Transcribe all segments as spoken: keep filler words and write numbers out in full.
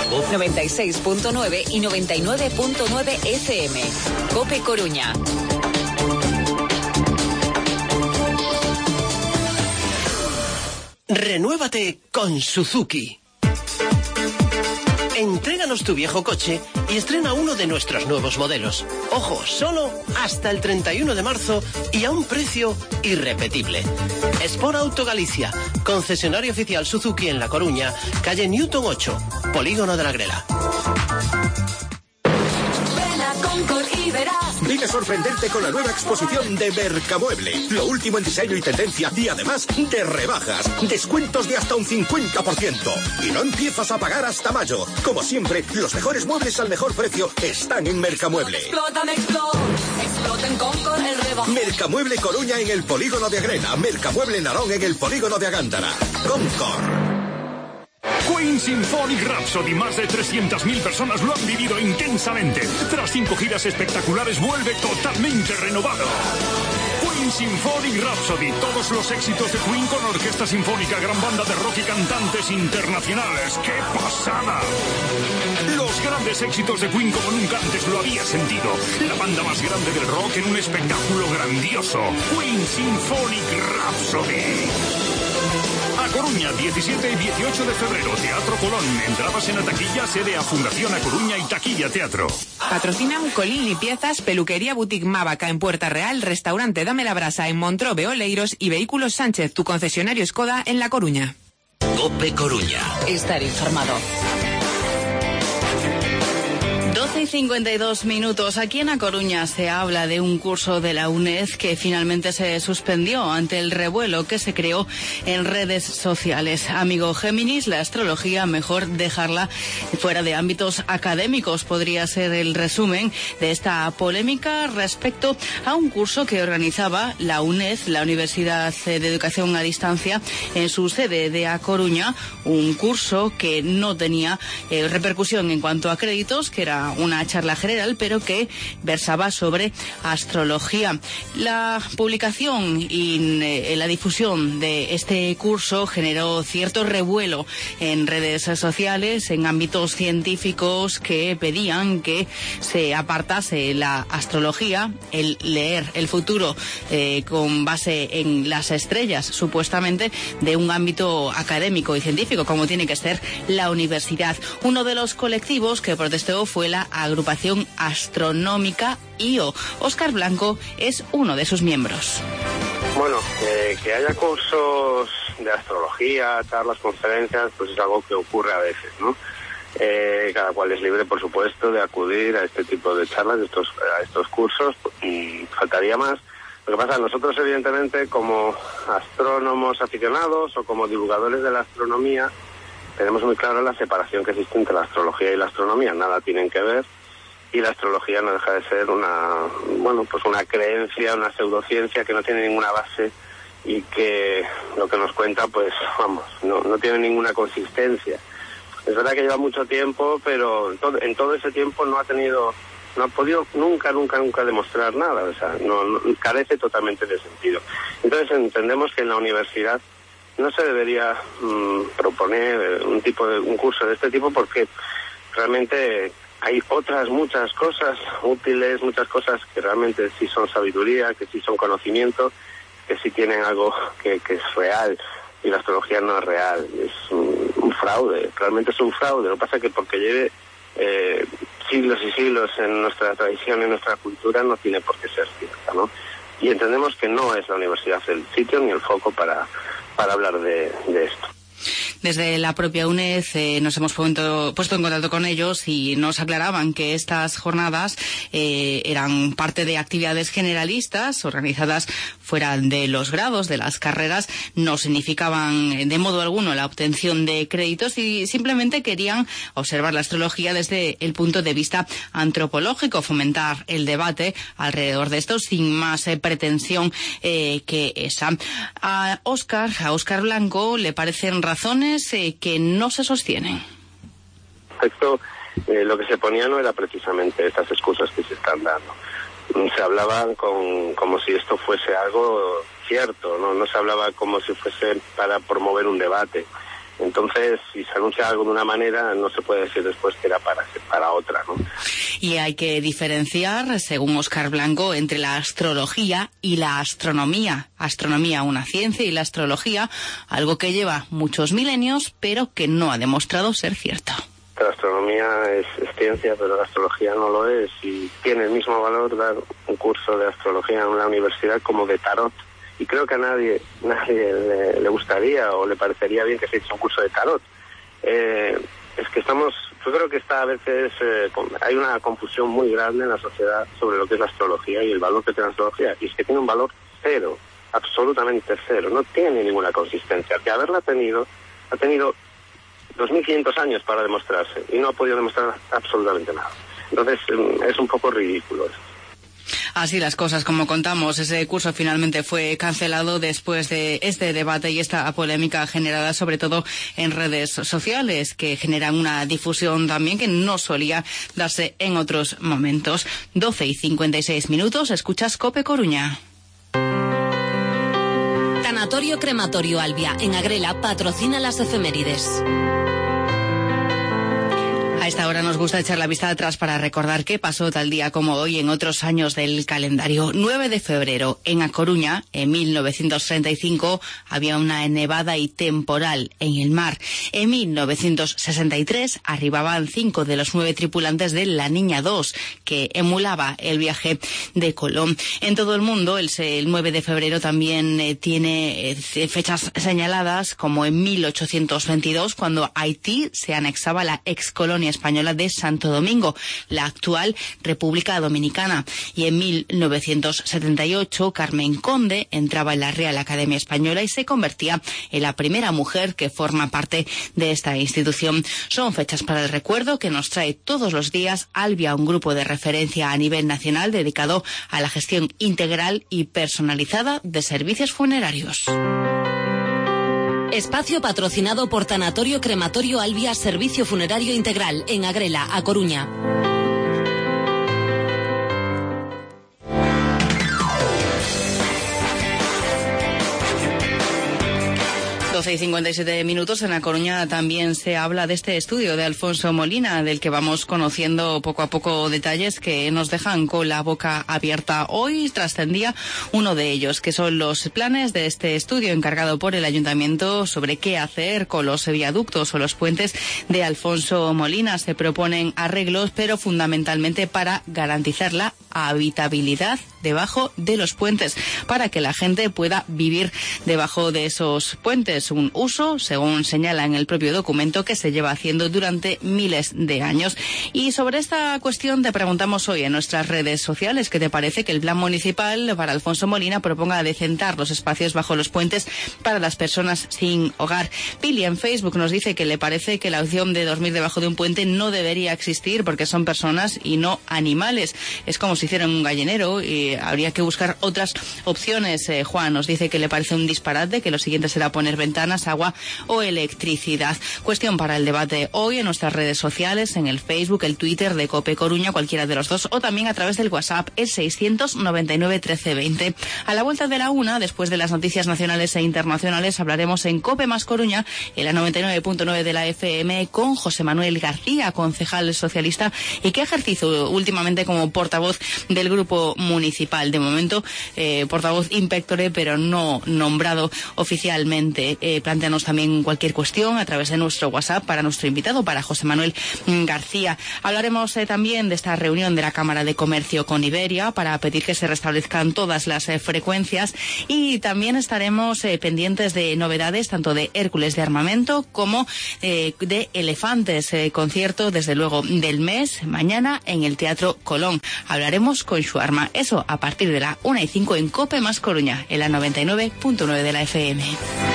Santiago, noventa y seis punto nueve y noventa y nueve punto nueve F M. COPE Coruña. Renuévate con Suzuki. Entréganos tu viejo coche y estrena uno de nuestros nuevos modelos. Ojo, solo hasta el treinta y uno de marzo y a un precio irrepetible. Sport Auto Galicia, concesionario oficial Suzuki en La Coruña, calle Newton ocho, Polígono de la Grela. Ven a sorprenderte con la nueva exposición de Mercamueble. Lo último en diseño y tendencia y además de rebajas. Descuentos de hasta un cincuenta por ciento. Y no empiezas a pagar hasta mayo. Como siempre, los mejores muebles al mejor precio están en Mercamueble. Explota, explota, explota en Concord el rebajo. Mercamueble Coruña en el Polígono de Agrena. Mercamueble Narón en el Polígono de Agándara. Concord. Queen Symphonic Rhapsody, más de trescientas mil personas lo han vivido intensamente. Tras cinco giras espectaculares, vuelve totalmente renovado. Queen Symphonic Rhapsody, todos los éxitos de Queen con orquesta sinfónica, gran banda de rock y cantantes internacionales. ¡Qué pasada! Los grandes éxitos de Queen como nunca antes lo había sentido. La banda más grande del rock en un espectáculo grandioso. Queen Symphonic Rhapsody. A Coruña, diecisiete y dieciocho de febrero, Teatro Colón. Entradas en la taquilla, sede a Fundación A Coruña y Taquilla Teatro. Patrocinan Colín Limpiezas, Peluquería Boutique Mávaca en Puerta Real, Restaurante Dame la Brasa en Montrobe Oleiros y Vehículos Sánchez, tu concesionario Skoda en La Coruña. COPE Coruña. Estar informado. doce y cincuenta y dos minutos. Aquí en A Coruña se habla de un curso de la UNED que finalmente se suspendió ante el revuelo que se creó en redes sociales. Amigo Géminis, la astrología mejor dejarla fuera de ámbitos académicos. Podría ser el resumen de esta polémica respecto a un curso que organizaba la UNED, la Universidad de Educación a Distancia, en su sede de A Coruña. Un curso que no tenía eh, repercusión en cuanto a créditos, que era una charla general, pero que versaba sobre astrología. La publicación y eh, la difusión de este curso generó cierto revuelo en redes sociales, en ámbitos científicos que pedían que se apartase la astrología, el leer el futuro eh, con base en las estrellas, supuestamente, de un ámbito académico y científico, como tiene que ser la universidad. Uno de los colectivos que protestó fue la Agrupación Astronómica I O. Óscar Blanco es uno de sus miembros. Bueno, eh, que haya cursos de astrología, charlas, conferencias, pues es algo que ocurre a veces, ¿no? Eh, cada cual es libre, por supuesto, de acudir a este tipo de charlas, de estos, a estos cursos, y faltaría más. Lo que pasa, nosotros evidentemente como astrónomos aficionados o como divulgadores de la astronomía, tenemos muy claro la separación que existe entre la astrología y la astronomía. Nada tienen que ver, y la astrología no deja de ser una, bueno, pues una creencia, una pseudociencia que no tiene ninguna base y que lo que nos cuenta, pues, vamos, no, no tiene ninguna consistencia. Es verdad que lleva mucho tiempo, pero en todo, en todo ese tiempo no ha tenido, no ha podido nunca, nunca, nunca demostrar nada. O sea, no, no carece totalmente de sentido. Entonces entendemos que en la universidad no se debería mmm, proponer un tipo de un curso de este tipo, porque realmente hay otras muchas cosas útiles, muchas cosas que realmente sí son sabiduría, que sí son conocimiento, que sí tienen algo que, que es real, y la astrología no es real, es un, un fraude, realmente es un fraude. Lo que pasa es que porque lleve eh, siglos y siglos en nuestra tradición, en nuestra cultura, no tiene por qué ser cierta, ¿no? Y entendemos que no es la universidad el sitio ni el foco para para hablar de, de esto. Desde la propia UNED eh, nos hemos puesto, puesto en contacto con ellos y nos aclaraban que estas jornadas eh, eran parte de actividades generalistas organizadas fuera de los grados, de las carreras, no significaban de modo alguno la obtención de créditos y simplemente querían observar la astrología desde el punto de vista antropológico, fomentar el debate alrededor de esto sin más eh, pretensión eh, que esa. A Óscar, a Óscar Blanco le parecen razones Eh, que no se sostienen. Esto, eh, lo que se ponía no era precisamente estas excusas que se están dando. Se hablaba con, como si esto fuese algo cierto, no no se hablaba como si fuese para promover un debate. Entonces, si se anuncia algo de una manera, no se puede decir después que era para, para otra, ¿no? Y hay que diferenciar, según Óscar Blanco, entre la astrología y la astronomía. Astronomía, una ciencia, y la astrología, algo que lleva muchos milenios, pero que no ha demostrado ser cierto. La astronomía es, es ciencia, pero la astrología no lo es, y tiene el mismo valor dar un curso de astrología en una universidad como de tarot. Y creo que a nadie nadie le, le gustaría o le parecería bien que se hiciera un curso de tarot. Eh, es que estamos, yo creo que está a veces, eh, hay una confusión muy grande en la sociedad sobre lo que es la astrología y el valor que tiene la astrología. Y es que tiene un valor cero, absolutamente cero, no tiene ninguna consistencia. Que haberla tenido, ha tenido dos mil quinientos años para demostrarse y no ha podido demostrar absolutamente nada. Entonces es un poco ridículo eso. Así las cosas, como contamos, ese curso finalmente fue cancelado después de este debate y esta polémica generada sobre todo en redes sociales, que generan una difusión también que no solía darse en otros momentos. doce y cincuenta y seis minutos, escuchas COPE Coruña. Tanatorio Crematorio Albia, en Agrela, patrocina las efemérides. A esta hora nos gusta echar la vista atrás para recordar qué pasó tal día como hoy en otros años del calendario. nueve de febrero, en A Coruña, en mil novecientos treinta y cinco, había una nevada y temporal en el mar. En mil novecientos sesenta y tres arribaban cinco de los nueve tripulantes de La Niña dos, que emulaba el viaje de Colón. En todo el mundo, el, el nueve de febrero también eh, tiene eh, fechas señaladas, como en mil ochocientos veintidós, cuando Haití se anexaba a la excolonia española de Santo Domingo, la actual República Dominicana. Y en mil novecientos setenta y ocho, Carmen Conde entraba en la Real Academia Española y se convertía en la primera mujer que forma parte de esta institución. Son fechas para el recuerdo que nos trae todos los días Albia, un grupo de referencia a nivel nacional dedicado a la gestión integral y personalizada de servicios funerarios. Espacio patrocinado por Tanatorio Crematorio Albia, Servicio Funerario Integral, en Agrela, A Coruña. doce y cincuenta y siete minutos. En A Coruña también se habla de este estudio de Alfonso Molina, del que vamos conociendo poco a poco detalles que nos dejan con la boca abierta. Hoy trascendía uno de ellos, que son los planes de este estudio encargado por el Ayuntamiento sobre qué hacer con los viaductos o los puentes de Alfonso Molina. Se proponen arreglos, pero fundamentalmente para garantizar la habitabilidad debajo de los puentes, para que la gente pueda vivir debajo de esos puentes. Un uso, según señala en el propio documento, que se lleva haciendo durante miles de años. Y sobre esta cuestión te preguntamos hoy en nuestras redes sociales qué te parece que el plan municipal para Alfonso Molina proponga decentar los espacios bajo los puentes para las personas sin hogar. Pili en Facebook nos dice que le parece que la opción de dormir debajo de un puente no debería existir porque son personas y no animales. Es como si hicieran un gallinero y habría que buscar otras opciones. Eh, Juan nos dice que le parece un disparate, que lo siguiente será poner ventanas, agua o electricidad. Cuestión para el debate hoy en nuestras redes sociales, en el Facebook, el Twitter de COPE Coruña, cualquiera de los dos, o también a través del WhatsApp, el seiscientos noventa y nueve trece veinte. A la vuelta de la una, después de las noticias nacionales e internacionales, hablaremos en COPE más Coruña, en la noventa y nueve punto nueve de la F M, con José Manuel García, concejal socialista, y que ejercicio últimamente como portavoz del grupo municipal. De momento, eh, portavoz inspectore, pero no nombrado oficialmente. Eh, planteanos también cualquier cuestión a través de nuestro WhatsApp para nuestro invitado, para José Manuel García. Hablaremos eh, también de esta reunión de la Cámara de Comercio con Iberia para pedir que se restablezcan todas las eh, frecuencias, y también estaremos eh, pendientes de novedades tanto de Hércules de Armamento como eh, de Elefantes, eh, concierto desde luego del mes, mañana en el Teatro Colón. Hablaremos con Shuarma, eso a partir de la una y cinco en COPE más Coruña, en la noventa y nueve punto nueve de la F M.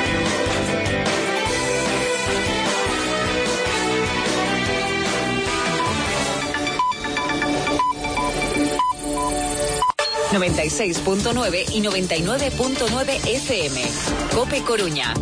noventa y seis punto nueve y noventa y nueve punto nueve F M. COPE Coruña.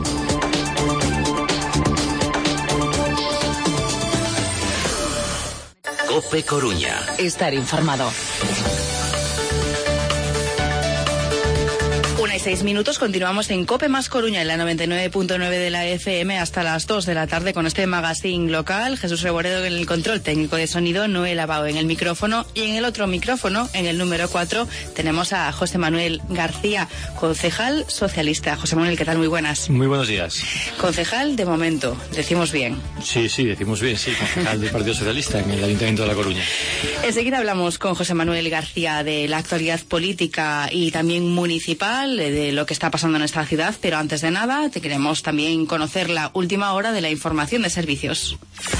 COPE Coruña. Estar informado. Una y seis minutos, continuamos en COPE más Coruña, en la noventa y nueve punto nueve de la F M, hasta las dos de la tarde con este magazine local. Jesús Reboredo en el control técnico de sonido, Noel Abao en el micrófono, y en el otro micrófono, en el número cuatro, tenemos a José Manuel García, concejal socialista. José Manuel, ¿qué tal? Muy buenas. Muy buenos días. Concejal de momento, decimos bien. Sí, sí, decimos bien, sí, concejal del Partido Socialista en el Ayuntamiento de La Coruña. Enseguida hablamos con José Manuel García de la actualidad política y también municipal, de lo que está pasando en nuestra ciudad, pero antes de nada te queremos también conocer la última hora de la información de servicios.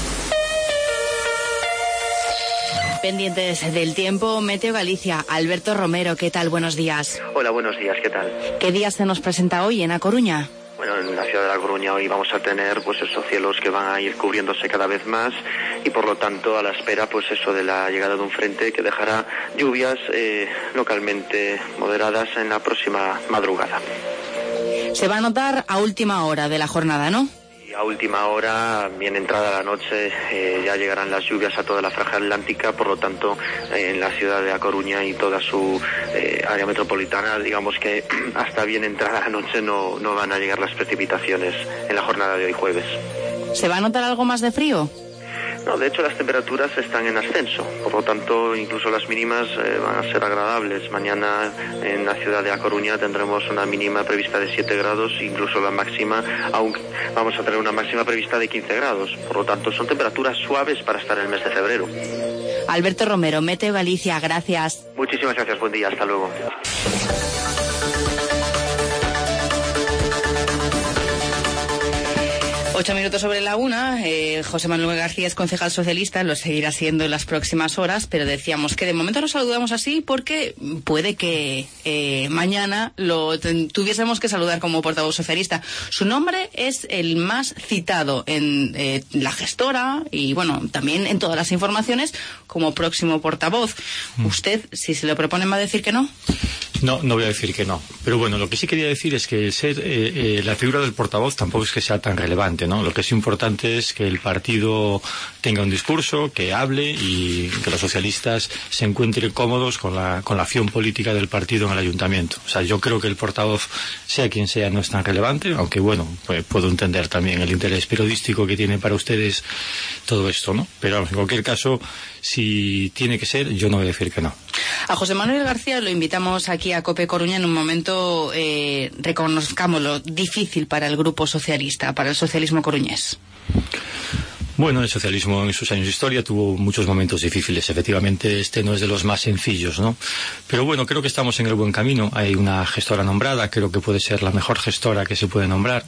Pendientes del tiempo, Meteo Galicia. Alberto Romero, ¿qué tal? Buenos días. Hola, buenos días, ¿qué tal? ¿Qué día se nos presenta hoy en A Coruña? Bueno, en la ciudad de La Coruña hoy vamos a tener pues esos cielos que van a ir cubriéndose cada vez más y por lo tanto a la espera pues eso de la llegada de un frente que dejará lluvias eh, localmente moderadas en la próxima madrugada. Se va a notar a última hora de la jornada, ¿no? A última hora, bien entrada la noche, eh, ya llegarán las lluvias a toda la franja atlántica, por lo tanto, eh, en la ciudad de A Coruña y toda su eh, área metropolitana, digamos que hasta bien entrada la noche no, no van a llegar las precipitaciones en la jornada de hoy jueves. ¿Se va a notar algo más de frío? No, de hecho las temperaturas están en ascenso, por lo tanto incluso las mínimas eh, van a ser agradables. Mañana en la ciudad de A Coruña tendremos una mínima prevista de siete grados, incluso la máxima, aún vamos a tener una máxima prevista de quince grados. Por lo tanto son temperaturas suaves para estar en el mes de febrero. Alberto Romero, Meteo Galicia, gracias. Muchísimas gracias, buen día, hasta luego. Ocho minutos sobre la una. Eh, José Manuel García es concejal socialista, lo seguirá siendo en las próximas horas, pero decíamos que de momento nos saludamos así porque puede que eh, mañana lo tuviésemos que saludar como portavoz socialista. Su nombre es el más citado en eh, la gestora y, bueno, también en todas las informaciones como próximo portavoz. Mm. ¿Usted, si se lo proponen, va a decir que no? No, no voy a decir que no. Pero bueno, lo que sí quería decir es que el ser eh, eh, la figura del portavoz tampoco es que sea tan relevante, ¿no? Lo que es importante es que el partido tenga un discurso, que hable y que los socialistas se encuentren cómodos con la, con la acción política del partido en el ayuntamiento. O sea, yo creo que el portavoz, sea quien sea, no es tan relevante, aunque bueno, pues puedo entender también el interés periodístico que tiene para ustedes todo esto, ¿no? Pero en cualquier caso, si tiene que ser, yo no voy a decir que no. A José Manuel García lo invitamos aquí a COPE Coruña en un momento, eh, reconozcámoslo, difícil para el grupo socialista, para el socialismo coruñés. Bueno, el socialismo en sus años de historia tuvo muchos momentos difíciles. Efectivamente, este no es de los más sencillos, ¿no? Pero bueno, creo que estamos en el buen camino. Hay una gestora nombrada, creo que puede ser la mejor gestora que se puede nombrar.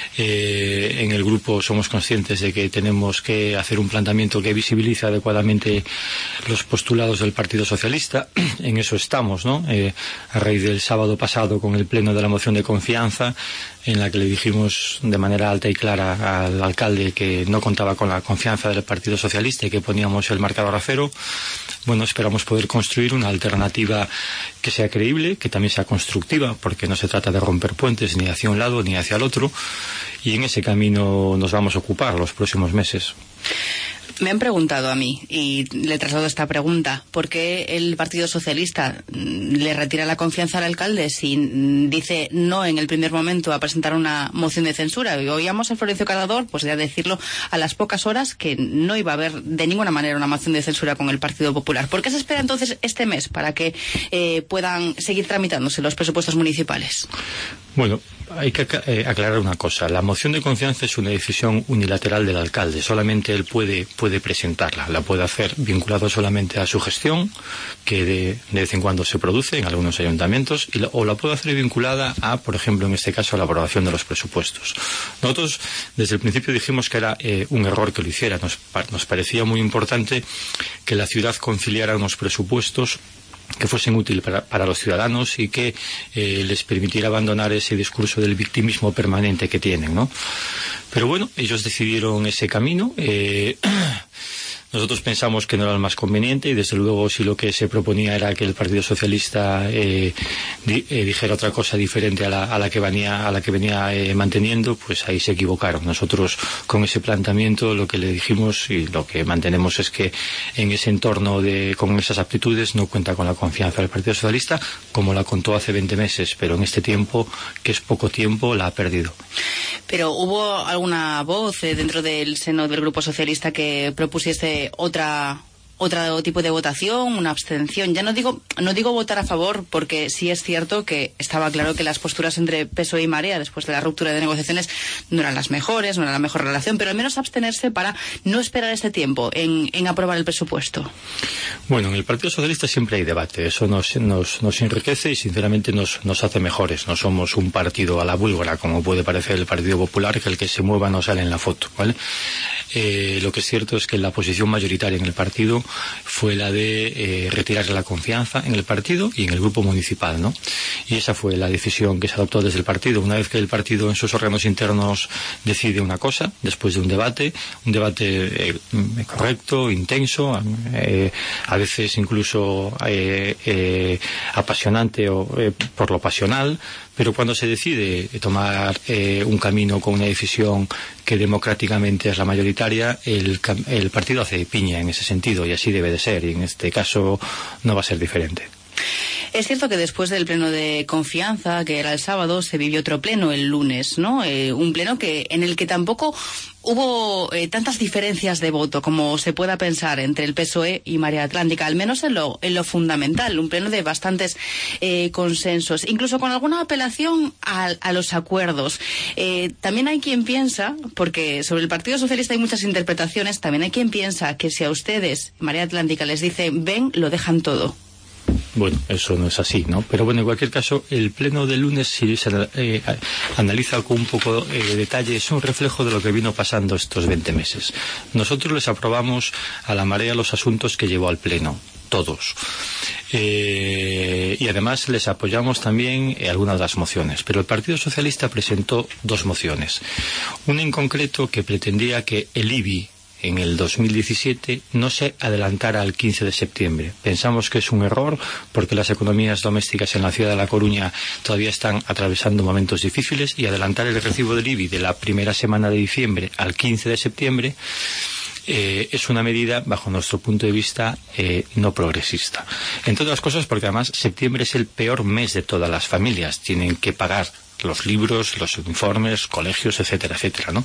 Eh, en el grupo somos conscientes de que tenemos que hacer un planteamiento que visibilice adecuadamente los postulados del Partido Socialista. En eso estamos, ¿no? Eh, a raíz del sábado pasado con el pleno de la moción de confianza, en la que le dijimos de manera alta y clara al alcalde que no contaba con la confianza del Partido Socialista y que poníamos el marcador a cero. Bueno, esperamos poder construir una alternativa que sea creíble, que también sea constructiva, porque no se trata de romper puentes ni hacia un lado ni hacia el otro, y en ese camino nos vamos a ocupar los próximos meses. Me han preguntado a mí, y le traslado esta pregunta, ¿por qué el Partido Socialista le retira la confianza al alcalde si dice no en el primer momento a presentar una moción de censura? Y oíamos a Florencio Cardador, pues ya decirlo a las pocas horas, que no iba a haber de ninguna manera una moción de censura con el Partido Popular. ¿Por qué se espera entonces este mes para que eh, puedan seguir tramitándose los presupuestos municipales? Bueno, hay que eh, aclarar una cosa. La moción de confianza es una decisión unilateral del alcalde. Solamente él puede, puede presentarla. La puede hacer vinculado solamente a su gestión, que de, de vez en cuando se produce en algunos ayuntamientos, y la, o la puede hacer vinculada a, por ejemplo, en este caso, a la aprobación de los presupuestos. Nosotros, desde el principio, dijimos que era eh, un error que lo hiciera. Nos, nos parecía muy importante que la ciudad conciliara unos presupuestos que fuesen útiles para, para los ciudadanos y que eh, les permitiera abandonar ese discurso del victimismo permanente que tienen, ¿no? Pero bueno, ellos decidieron ese camino. Eh, Nosotros pensamos que no era el más conveniente y desde luego si lo que se proponía era que el Partido Socialista eh, di, eh, dijera otra cosa diferente a la, a la que venía, a la que venía eh, manteniendo, pues ahí se equivocaron. Nosotros con ese planteamiento lo que le dijimos y lo que mantenemos es que en ese entorno de, con esas aptitudes no cuenta con la confianza del Partido Socialista como la contó hace veinte meses, pero en este tiempo, que es poco tiempo, la ha perdido. Pero ¿hubo alguna voz eh, dentro del seno del Grupo Socialista que propusiese otra otro tipo de votación, una abstención? Ya no digo no digo votar a favor, porque sí es cierto que estaba claro que las posturas entre P S O E y Marea después de la ruptura de negociaciones no eran las mejores, no era la mejor relación, pero al menos abstenerse para no esperar este tiempo en, en aprobar el presupuesto. Bueno, en el Partido Socialista siempre hay debate, eso nos, nos, nos enriquece y sinceramente nos, nos hace mejores. No somos un partido a la búlgara, como puede parecer el Partido Popular, que el que se mueva no sale en la foto, ¿vale? Eh, lo que es cierto es que la posición mayoritaria en el partido fue la de eh, retirar la confianza en el partido y en el grupo municipal, ¿no? Y esa fue la decisión que se adoptó desde el partido. Una vez que el partido en sus órganos internos decide una cosa, después de un debate, un debate eh, correcto, intenso, eh, a veces incluso eh, eh, apasionante o eh, por lo pasional, pero cuando se decide tomar eh, un camino con una decisión que democráticamente es la mayoritaria, el, el partido hace piña en ese sentido y así debe de ser, y en este caso no va a ser diferente. Es cierto que después del pleno de confianza, que era el sábado, se vivió otro pleno el lunes, ¿no? Eh, un pleno que en el que tampoco hubo eh, tantas diferencias de voto como se pueda pensar entre el P S O E y Marea Atlántica, al menos en lo, en lo fundamental, un pleno de bastantes eh, consensos, incluso con alguna apelación a, a los acuerdos. Eh, también hay quien piensa, porque sobre el Partido Socialista hay muchas interpretaciones, también hay quien piensa que si a ustedes, Marea Atlántica, les dice ven, lo dejan todo. Bueno, eso no es así, ¿no? Pero bueno, en cualquier caso, el pleno del lunes, si se eh, analiza con un poco eh, de detalle, es un reflejo de lo que vino pasando estos veinte meses. Nosotros les aprobamos a la Marea los asuntos que llevó al pleno, todos. Eh, y además les apoyamos también eh, algunas de las mociones. Pero el Partido Socialista presentó dos mociones. Una en concreto que pretendía que el I B I en el dos mil diecisiete no se adelantara al quince de septiembre. Pensamos que es un error porque las economías domésticas en la ciudad de La Coruña todavía están atravesando momentos difíciles y adelantar el recibo del I B I de la primera semana de diciembre al quince de septiembre eh, es una medida, bajo nuestro punto de vista, eh, no progresista. Entre otras cosas porque además septiembre es el peor mes de todas las familias. Tienen que pagar los libros, los uniformes, colegios, etcétera, etcétera, ¿no?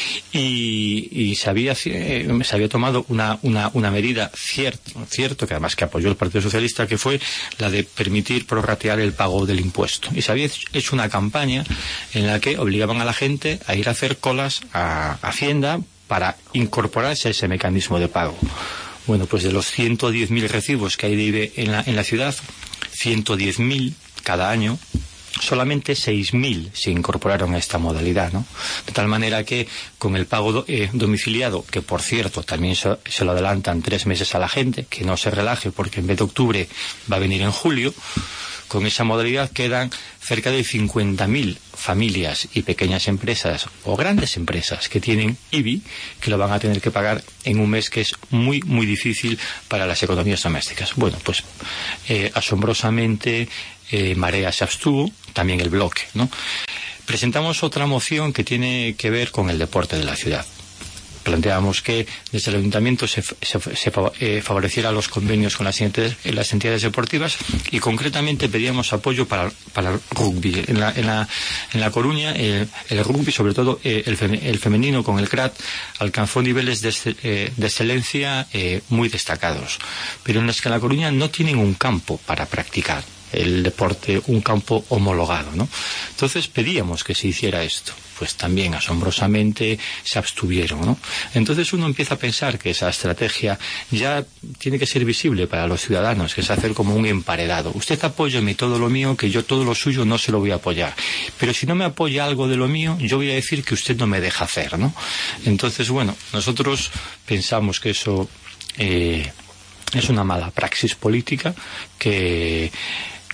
Y, y se había eh, se había tomado una, una, una medida cierto, cierto, que además que apoyó el Partido Socialista, que fue la de permitir prorratear el pago del impuesto. Y se había hecho una campaña en la que obligaban a la gente a ir a hacer colas a Hacienda para incorporarse a ese mecanismo de pago. Bueno, pues de los ciento diez mil recibos que hay de en la, en la ciudad, ciento diez mil cada año, solamente seis mil se incorporaron a esta modalidad, ¿no? De tal manera que con el pago do, eh, domiciliado, que por cierto también se, se lo adelantan tres meses a la gente, que no se relaje porque en vez de octubre va a venir en julio, con esa modalidad quedan cerca de cincuenta mil familias y pequeñas empresas o grandes empresas que tienen I B I que lo van a tener que pagar en un mes que es muy muy difícil para las economías domésticas. Bueno, pues eh, asombrosamente eh, Marea se abstuvo, también el bloque, ¿no? Presentamos otra moción que tiene que ver con el deporte de la ciudad. Planteamos que desde el ayuntamiento se, se, se eh, favoreciera los convenios con las entidades, las entidades deportivas y concretamente pedíamos apoyo para, para el rugby. En la, en la, en la Coruña el, el rugby, sobre todo eh, el, fem, el femenino con el C R A T, alcanzó niveles de, eh, de excelencia eh, muy destacados, pero en los que en la Coruña no tienen un campo para practicar el deporte, un campo homologado, ¿no? Entonces pedíamos que se hiciera esto. Pues también asombrosamente se abstuvieron, ¿no? Entonces uno empieza a pensar que esa estrategia ya tiene que ser visible para los ciudadanos, que es hacer como un emparedado. Usted apóyame todo lo mío, que yo todo lo suyo no se lo voy a apoyar. Pero si no me apoya algo de lo mío, yo voy a decir que usted no me deja hacer, ¿no? Entonces, bueno, nosotros pensamos que eso eh, es una mala praxis política que...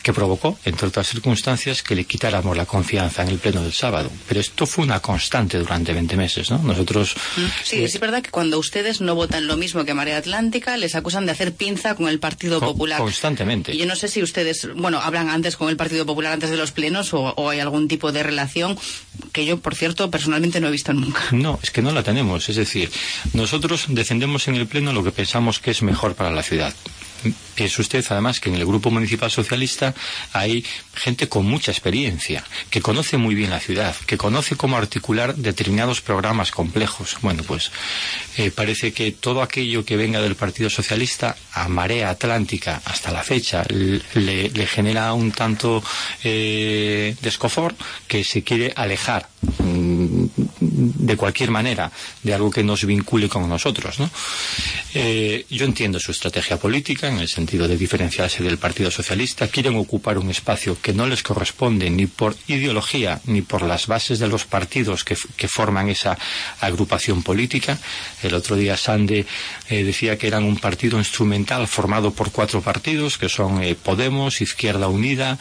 que provocó, entre otras circunstancias, que le quitáramos la confianza en el pleno del sábado. Pero esto fue una constante durante veinte meses, ¿no? Nosotros... Sí, eh, es verdad que cuando ustedes no votan lo mismo que Marea Atlántica, les acusan de hacer pinza con el Partido con, Popular. Constantemente. Y yo no sé si ustedes, bueno, hablan antes con el Partido Popular antes de los plenos o, o hay algún tipo de relación que yo, por cierto, personalmente no he visto nunca. No, es que no la tenemos. Es decir, nosotros defendemos en el pleno lo que pensamos que es mejor para la ciudad. Piense usted, además, que en el Grupo Municipal Socialista hay gente con mucha experiencia, que conoce muy bien la ciudad, que conoce cómo articular determinados programas complejos. Bueno, pues eh, parece que todo aquello que venga del Partido Socialista a Marea Atlántica hasta la fecha le, le genera un tanto eh, de escozor, que se quiere alejar mmm, de cualquier manera de algo que nos vincule con nosotros, ¿no? Eh, yo entiendo su estrategia política en el sentido de diferenciarse del Partido Socialista. Quieren ocupar un espacio que no les corresponde ni por ideología ni por las bases de los partidos que, que forman esa agrupación política. El otro día Sande eh, decía que eran un partido instrumental formado por cuatro partidos que son eh, Podemos, Izquierda Unida,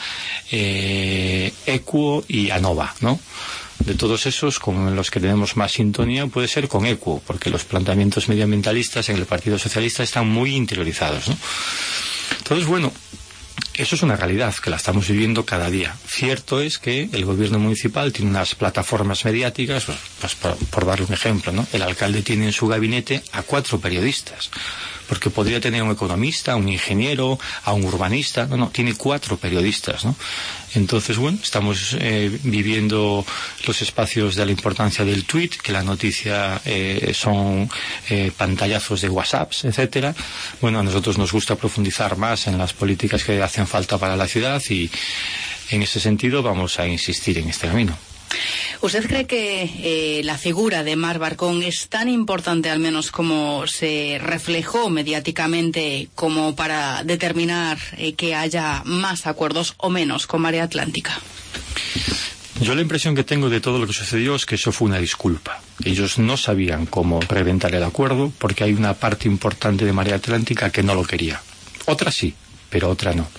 eh, Equo y Anova, ¿no? De todos esos, con los que tenemos más sintonía puede ser con Equo, porque los planteamientos medioambientalistas en el Partido Socialista están muy interiorizados, ¿no? Entonces, bueno, eso es una realidad que la estamos viviendo cada día. Cierto es que el gobierno municipal tiene unas plataformas mediáticas, pues, pues por, por darle un ejemplo, ¿no? El alcalde tiene en su gabinete a cuatro periodistas, porque podría tener un economista, un ingeniero, a un urbanista. No, no, tiene cuatro periodistas, ¿no? Entonces, bueno, estamos eh, viviendo los espacios de la importancia del tweet, que la noticia eh, son eh, pantallazos de WhatsApps, etcétera. Bueno, a nosotros nos gusta profundizar más en las políticas que hacen falta para la ciudad y en ese sentido vamos a insistir en este camino. ¿Usted cree que eh, la figura de Mar Barcón es tan importante, al menos como se reflejó mediáticamente, como para determinar eh, que haya más acuerdos o menos con Marea Atlántica? Yo la impresión que tengo de todo lo que sucedió es que eso fue una disculpa. Ellos no sabían cómo reventar el acuerdo porque hay una parte importante de Marea Atlántica que no lo quería. Otra sí, pero otra no.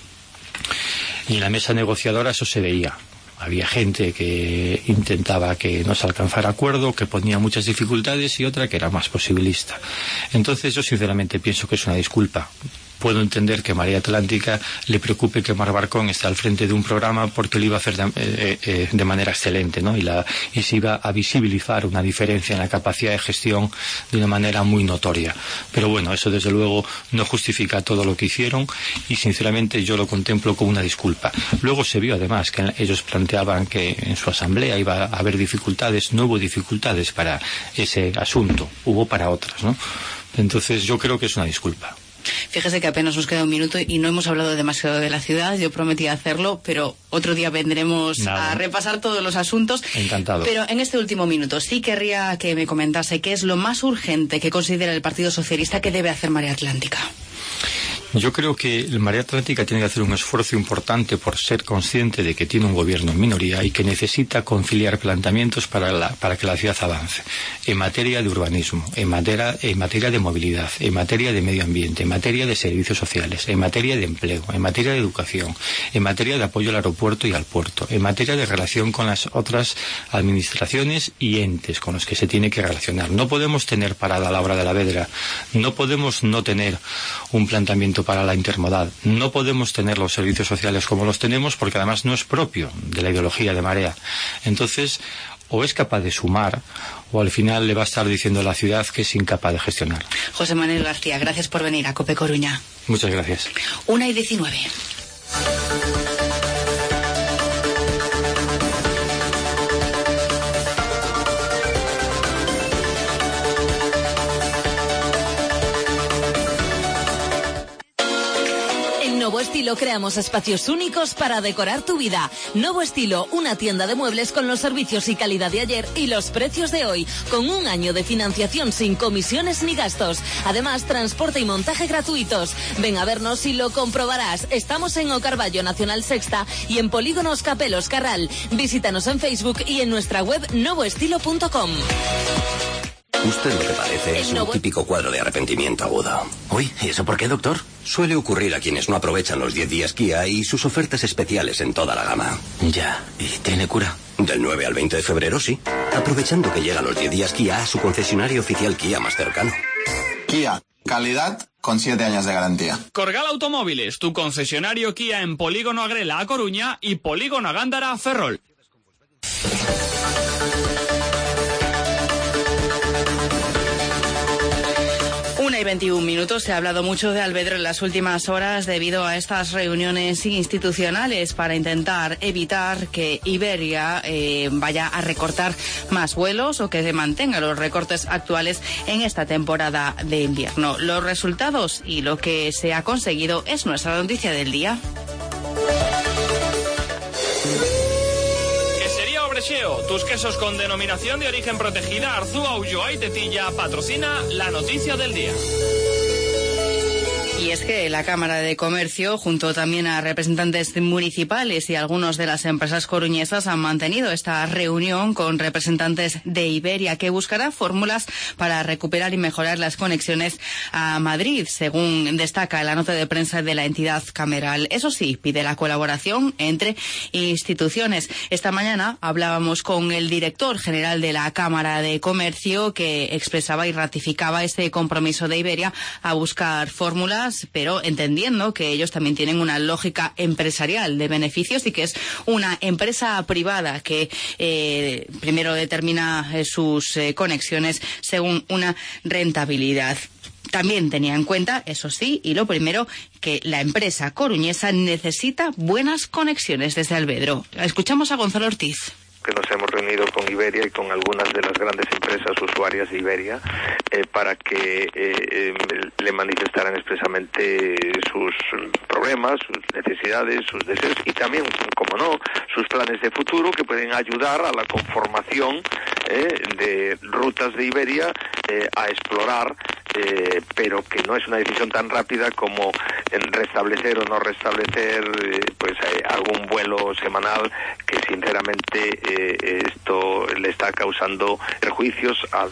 Y en la mesa negociadora eso se veía. Había gente que intentaba que no se alcanzara acuerdo, que ponía muchas dificultades, y otra que era más posibilista. Entonces yo sinceramente pienso que es una disculpa. Puedo entender que Marea Atlántica le preocupe que Mar Barcón esté al frente de un programa porque lo iba a hacer de, eh, eh, de manera excelente, ¿no? Y, la, y se iba a visibilizar una diferencia en la capacidad de gestión de una manera muy notoria. Pero bueno, eso desde luego no justifica todo lo que hicieron y sinceramente yo lo contemplo como una disculpa. Luego se vio además que ellos planteaban que en su asamblea iba a haber dificultades. No hubo dificultades para ese asunto, hubo para otras, ¿no? Entonces yo creo que es una disculpa. Fíjese que apenas nos queda un minuto y no hemos hablado demasiado de la ciudad. Yo prometí hacerlo, pero otro día vendremos Nada. a repasar todos los asuntos. Encantado. Pero en este último minuto sí querría que me comentase qué es lo más urgente que considera el Partido Socialista que debe hacer Marea Atlántica. Yo creo que el Marea Atlántica tiene que hacer un esfuerzo importante por ser consciente de que tiene un gobierno en minoría y que necesita conciliar planteamientos para, la, para que la ciudad avance. En materia de urbanismo, en materia, en materia de movilidad, en materia de medio ambiente, en materia de servicios sociales, en materia de empleo, en materia de educación, en materia de apoyo al aeropuerto y al puerto, en materia de relación con las otras administraciones y entes con los que se tiene que relacionar. No podemos tener parada la obra de la Vedra, no podemos no tener un planteamiento para la intermodal. No podemos tener los servicios sociales como los tenemos porque además no es propio de la ideología de Marea. Entonces, o es capaz de sumar o al final le va a estar diciendo a la ciudad que es incapaz de gestionar. José Manuel García, gracias por venir a COPE Coruña. Muchas gracias. Una y diecinueve. Novo Estilo creamos espacios únicos para decorar tu vida. Novo Estilo, una tienda de muebles con los servicios y calidad de ayer y los precios de hoy, con un año de financiación sin comisiones ni gastos. Además, transporte y montaje gratuitos. Ven a vernos y lo comprobarás. Estamos en O Carballo Nacional Sexta y en Polígonos Capelos Carral. Visítanos en Facebook y en nuestra web novo estilo punto com. Usted lo que parece es un típico cuadro de arrepentimiento agudo. Uy, ¿y eso por qué, doctor? Suele ocurrir a quienes no aprovechan los diez días Kia y sus ofertas especiales en toda la gama. Ya, ¿y tiene cura? Del nueve al veinte de febrero, sí. Aprovechando que llegan los diez días Kia a su concesionario oficial Kia más cercano. Kia, calidad con siete años de garantía. Corgal Automóviles, tu concesionario Kia en Polígono Agrela a Coruña y Polígono Gándara a Ferrol. Una y veintiún minutos. Se ha hablado mucho de Alvedro en las últimas horas debido a estas reuniones institucionales para intentar evitar que Iberia eh, vaya a recortar más vuelos o que se mantenga los recortes actuales en esta temporada de invierno. Los resultados y lo que se ha conseguido es nuestra noticia del día. Tus quesos con denominación de origen protegida Arzúa, Ulloa y Tetilla patrocina la noticia del día. Y es que la Cámara de Comercio, junto también a representantes municipales y algunos de las empresas coruñesas, han mantenido esta reunión con representantes de Iberia que buscará fórmulas para recuperar y mejorar las conexiones a Madrid, según destaca la nota de prensa de la entidad cameral. Eso sí, pide la colaboración entre instituciones. Esta mañana hablábamos con el director general de la Cámara de Comercio que expresaba y ratificaba este compromiso de Iberia a buscar fórmulas, pero entendiendo que ellos también tienen una lógica empresarial de beneficios y que es una empresa privada que eh, primero determina eh, sus eh, conexiones según una rentabilidad. También tenía en cuenta, eso sí, y lo primero, que la empresa coruñesa necesita buenas conexiones desde Alvedro. Escuchamos a Gonzalo Ortiz. Que nos hemos reunido con Iberia y con algunas de las grandes empresas usuarias de Iberia eh, para que eh, eh, le manifestaran expresamente sus problemas, sus necesidades, sus deseos y también, como no, sus planes de futuro que pueden ayudar a la conformación eh, de rutas de Iberia eh, a explorar, eh, pero que no es una decisión tan rápida como en restablecer o no restablecer eh, pues eh, algún vuelo semanal que sinceramente eh, esto le está causando perjuicios a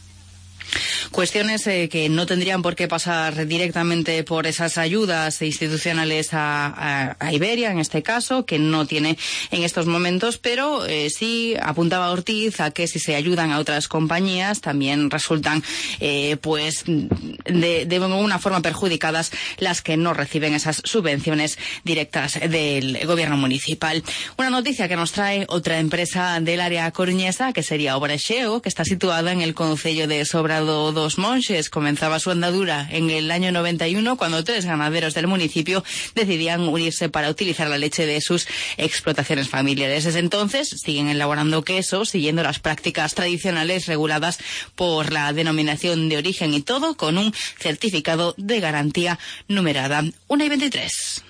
Cuestiones eh, que no tendrían por qué pasar directamente por esas ayudas institucionales a, a, a Iberia, en este caso, que no tiene en estos momentos, pero eh, sí apuntaba Ortiz a que si se ayudan a otras compañías también resultan eh, pues de, de alguna forma perjudicadas las que no reciben esas subvenciones directas del gobierno municipal. Una noticia que nos trae otra empresa del área coruñesa, que sería Obrexeo, que está situada en el concello de Sobrado Dos Monches. Comenzaba su andadura en el año noventa y uno cuando tres ganaderos del municipio decidían unirse para utilizar la leche de sus explotaciones familiares. Desde entonces siguen elaborando quesos siguiendo las prácticas tradicionales reguladas por la denominación de origen y todo con un certificado de garantía numerada. una y veintitrés.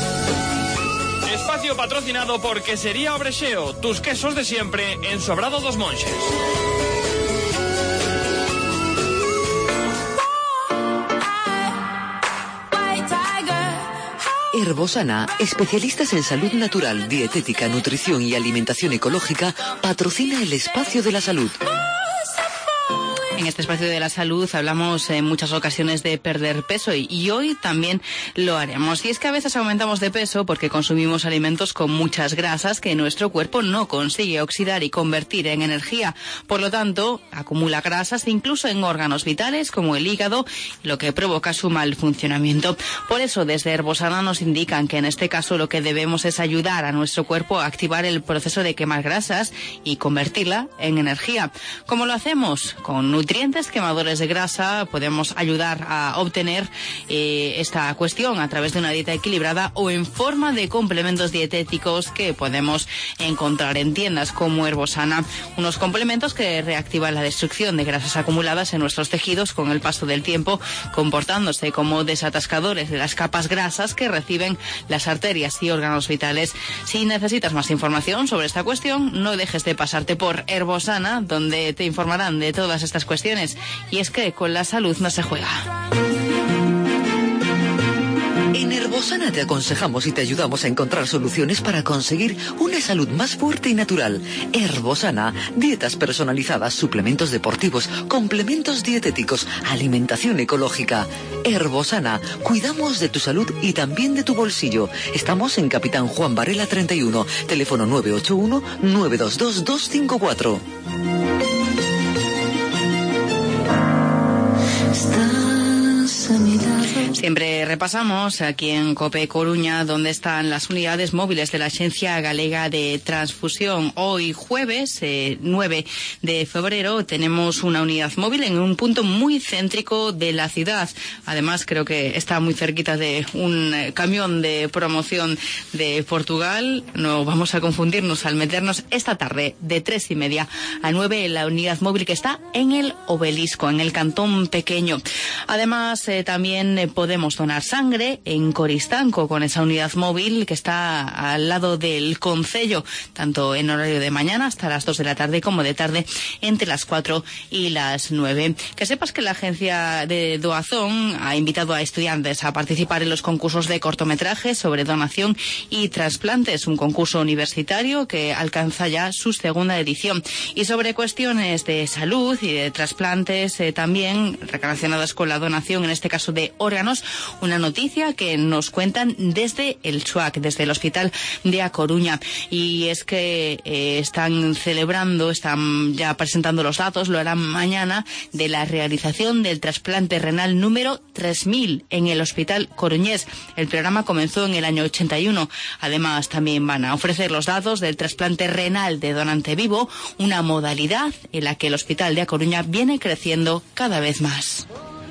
Espacio patrocinado por Quesería Obrexeo, tus quesos de siempre en Sobrado Dos Monches. Herbosana, especialistas en salud natural, dietética, nutrición y alimentación ecológica, patrocina el Espacio de la Salud. En este espacio de la salud hablamos en muchas ocasiones de perder peso y, y hoy también lo haremos. Y es que a veces aumentamos de peso porque consumimos alimentos con muchas grasas que nuestro cuerpo no consigue oxidar y convertir en energía. Por lo tanto, acumula grasas incluso en órganos vitales como el hígado, lo que provoca su mal funcionamiento. Por eso, desde Herbosana nos indican que en este caso lo que debemos es ayudar a nuestro cuerpo a activar el proceso de quemar grasas y convertirla en energía. ¿Cómo lo hacemos? Con nutrientes quemadores de grasa podemos ayudar a obtener eh, esta cuestión a través de una dieta equilibrada o en forma de complementos dietéticos que podemos encontrar en tiendas como Herbosana. Unos complementos que reactivan la destrucción de grasas acumuladas en nuestros tejidos con el paso del tiempo, comportándose como desatascadores de las capas grasas que reciben las arterias y órganos vitales. Si necesitas más información sobre esta cuestión, no dejes de pasarte por Herbosana, donde te informarán de todas estas cuestiones. Y es que con la salud no se juega. En Herbosana Herbosana te aconsejamos y te ayudamos a encontrar soluciones para conseguir una salud más fuerte y natural. Herbosana, dietas personalizadas, suplementos deportivos, complementos dietéticos, alimentación ecológica. Herbosana, cuidamos de tu salud y también de tu bolsillo. Estamos en Capitán Juan Varela treinta y uno, teléfono nueve ocho uno, nueve dos dos, dos cinco cuatro. Siempre repasamos aquí en COPE Coruña dónde están las unidades móviles de la Agencia Galega de Transfusión. Hoy jueves eh, nueve de febrero tenemos una unidad móvil en un punto muy céntrico de la ciudad. Además creo que está muy cerquita de un eh, camión de promoción de Portugal. No vamos a confundirnos al meternos esta tarde de tres y media a nueve en la unidad móvil que está en el Obelisco, en el Cantón Pequeño. Además eh, también eh, podemos donar sangre en Coristanco con esa unidad móvil que está al lado del concello, tanto en horario de mañana hasta las dos de la tarde como de tarde entre las cuatro y las nueve. Que sepas que la agencia de Doazón ha invitado a estudiantes a participar en los concursos de cortometrajes sobre donación y trasplantes, un concurso universitario que alcanza ya su segunda edición. Y sobre cuestiones de salud y de trasplantes eh, también relacionadas con la donación, en este caso de órganos, una noticia que nos cuentan desde el S U A C, desde el Hospital de A Coruña, y es que eh, están celebrando, están ya presentando los datos, lo harán mañana, de la realización del trasplante renal número tres mil en el Hospital Coruñés. El programa comenzó en el año ochenta y uno. Además también van a ofrecer los datos del trasplante renal de donante vivo, una modalidad en la que el Hospital de A Coruña viene creciendo cada vez más.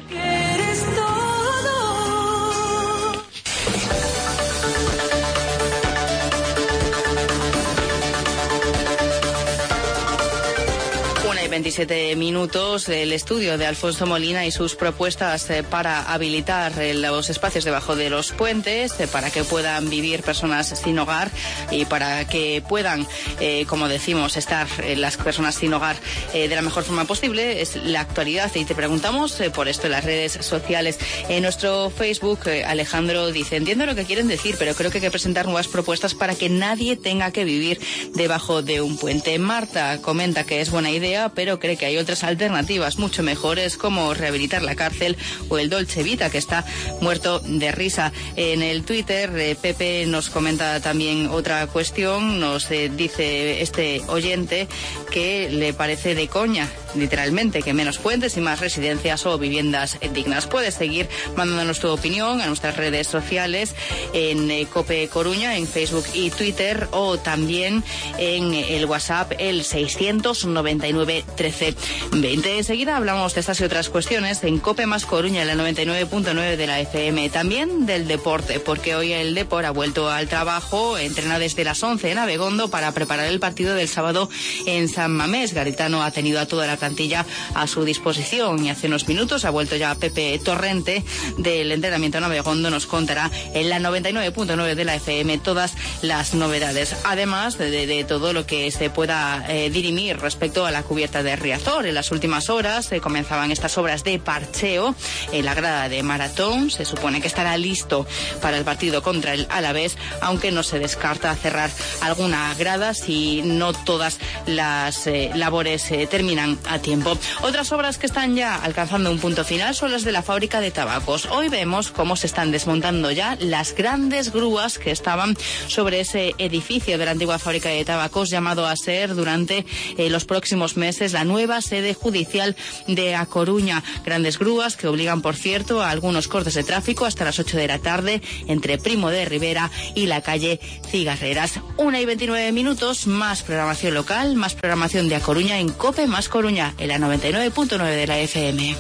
veintisiete minutos, el estudio de Alfonso Molina y sus propuestas eh, para habilitar eh, los espacios debajo de los puentes, eh, para que puedan vivir personas sin hogar y para que puedan, eh, como decimos, estar eh, las personas sin hogar eh, de la mejor forma posible. Es la actualidad y te preguntamos eh, por esto en las redes sociales. En nuestro Facebook, eh, Alejandro dice: entiendo lo que quieren decir, pero creo que hay que presentar nuevas propuestas para que nadie tenga que vivir debajo de un puente. Marta comenta que es buena idea, pero cree que hay otras alternativas mucho mejores, como rehabilitar la cárcel o el Dolce Vita, que está muerto de risa. En el Twitter, eh, Pepe nos comenta también otra cuestión. Nos eh, dice este oyente que le parece de coña, literalmente, que menos puentes y más residencias o viviendas dignas. Puedes seguir mandándonos tu opinión a nuestras redes sociales, en eh, COPE Coruña, en Facebook y Twitter, o también en el WhatsApp, el seiscientos noventa y nueve trece veinte. Enseguida hablamos de estas y otras cuestiones en COPE más Coruña, en la noventa y nueve punto nueve de la F M. También del deporte, porque hoy el Depor ha vuelto al trabajo, entrena desde las once en Abegondo para preparar el partido del sábado en San Mamés. Garitano ha tenido a toda la plantilla a su disposición y hace unos minutos ha vuelto ya Pepe Torrente del entrenamiento en Abegondo. Nos contará en la noventa y nueve punto nueve de la F M todas las novedades, además de, de, de todo lo que se pueda eh, dirimir respecto a la cubierta de Riazor. En las últimas horas eh, comenzaban estas obras de parcheo en la grada de Maratón. Se supone que estará listo para el partido contra el Alavés, aunque no se descarta cerrar alguna grada si no todas las eh, labores eh, terminan a tiempo. Otras obras que están ya alcanzando un punto final son las de la fábrica de tabacos. Hoy vemos cómo se están desmontando ya las grandes grúas que estaban sobre ese edificio de la antigua fábrica de tabacos, llamado a ser durante eh, los próximos meses la nueva sede judicial de A Coruña. Grandes grúas que obligan, por cierto, a algunos cortes de tráfico hasta las ocho de la tarde entre Primo de Rivera y la calle Cigarreras. Una y veintinueve minutos, más programación local, más programación de A Coruña en COPE más Coruña, en la noventa y nueve punto nueve de la F M.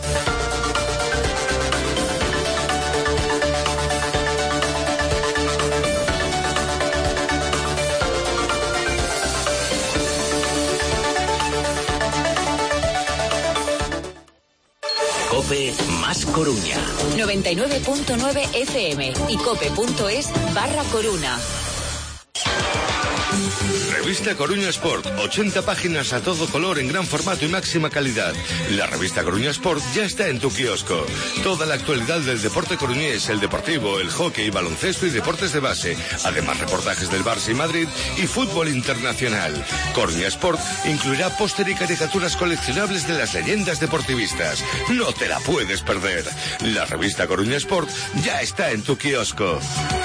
COPE más Coruña. noventa y nueve punto nueve F M y cope punto es barra Coruna. Revista Coruña Sport, ochenta páginas a todo color en gran formato y máxima calidad. La revista Coruña Sport ya está en tu kiosco. Toda la actualidad del deporte coruñés, el deportivo, el hockey, baloncesto y deportes de base. Además, reportajes del Barça y Madrid y fútbol internacional. Coruña Sport incluirá póster y caricaturas coleccionables de las leyendas deportivistas. No te la puedes perder. La revista Coruña Sport ya está en tu kiosco.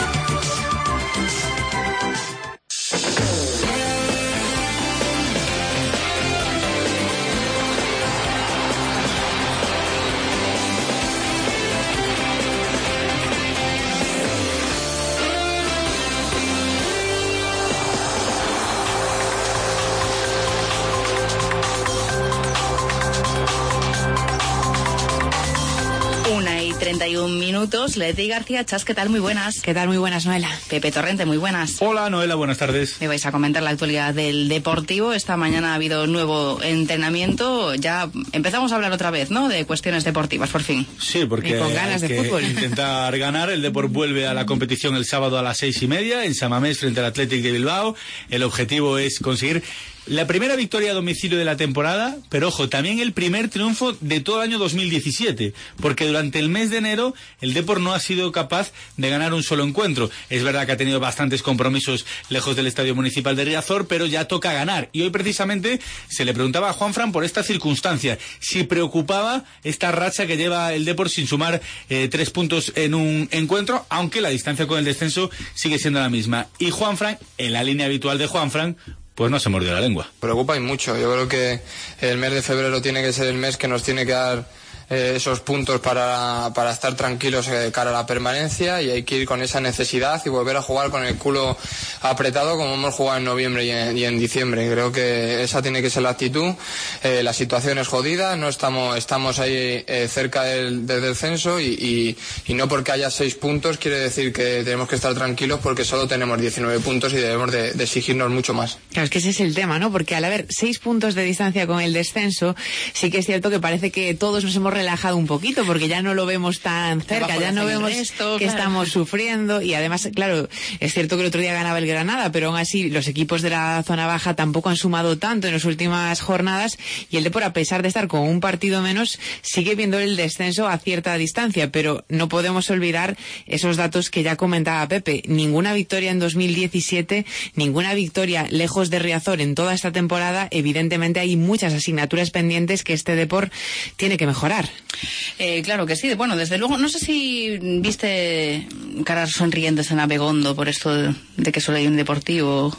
treinta y un minutos. Leti García Chas, ¿qué tal? Muy buenas. ¿Qué tal? Muy buenas, Noela. Pepe Torrente, muy buenas. Hola, Noela, buenas tardes. Me vais a comentar la actualidad del Deportivo. Esta mañana ha habido nuevo entrenamiento. Ya empezamos a hablar otra vez, ¿no? De cuestiones deportivas, por fin. Sí, porque y con ganas hay de que fútbol. intentar ganar. El Depor vuelve a la competición el sábado a las seis y media en San Mamés frente al Athletic de Bilbao. El objetivo es conseguir la primera victoria a domicilio de la temporada, pero ojo, también el primer triunfo de todo el año dos mil diecisiete, porque durante el mes de enero el Depor no ha sido capaz de ganar un solo encuentro. Es verdad que ha tenido bastantes compromisos lejos del Estadio Municipal de Riazor, pero ya toca ganar. Y hoy precisamente se le preguntaba a Juanfran por esta circunstancia, si preocupaba esta racha que lleva el Depor sin sumar eh, tres puntos en un encuentro, aunque la distancia con el descenso sigue siendo la misma. Y Juanfran, en la línea habitual de Juanfran, pues no se mordió la lengua. Preocupa y mucho. Yo creo que el mes de febrero tiene que ser el mes que nos tiene que dar eh, esos puntos para, para estar tranquilos de cara a la permanencia, y hay que ir con esa necesidad y volver a jugar con el culo apretado como hemos jugado en noviembre y en, y en diciembre. Creo que esa tiene que ser la actitud. Eh, la situación es jodida, no estamos, estamos ahí eh, cerca del, del descenso y, y, y no porque haya seis puntos quiere decir que tenemos que estar tranquilos, porque solo tenemos diecinueve puntos y debemos de, de exigirnos mucho más. Claro, es que ese es el tema, ¿no? Porque al haber seis puntos de distancia con el descenso, sí que es cierto que parece que todos nos hemos relajado un poquito, porque ya no lo vemos tan cerca, ya no vemos resto, que claro. estamos sufriendo, y además, claro, es cierto que el otro día ganaba el Granada, pero aún así los equipos de la zona baja tampoco han sumado tanto en las últimas jornadas, y el Depor, a pesar de estar con un partido menos, sigue viendo el descenso a cierta distancia, pero no podemos olvidar esos datos que ya comentaba Pepe. Ninguna victoria en dos mil diecisiete, ninguna victoria lejos de Riazor en toda esta temporada. Evidentemente hay muchas asignaturas pendientes que este Depor tiene que mejorar. Eh, claro que sí. Bueno, desde luego, no sé si viste caras sonrientes en Abegondo por esto de, de que solo hay un Deportivo.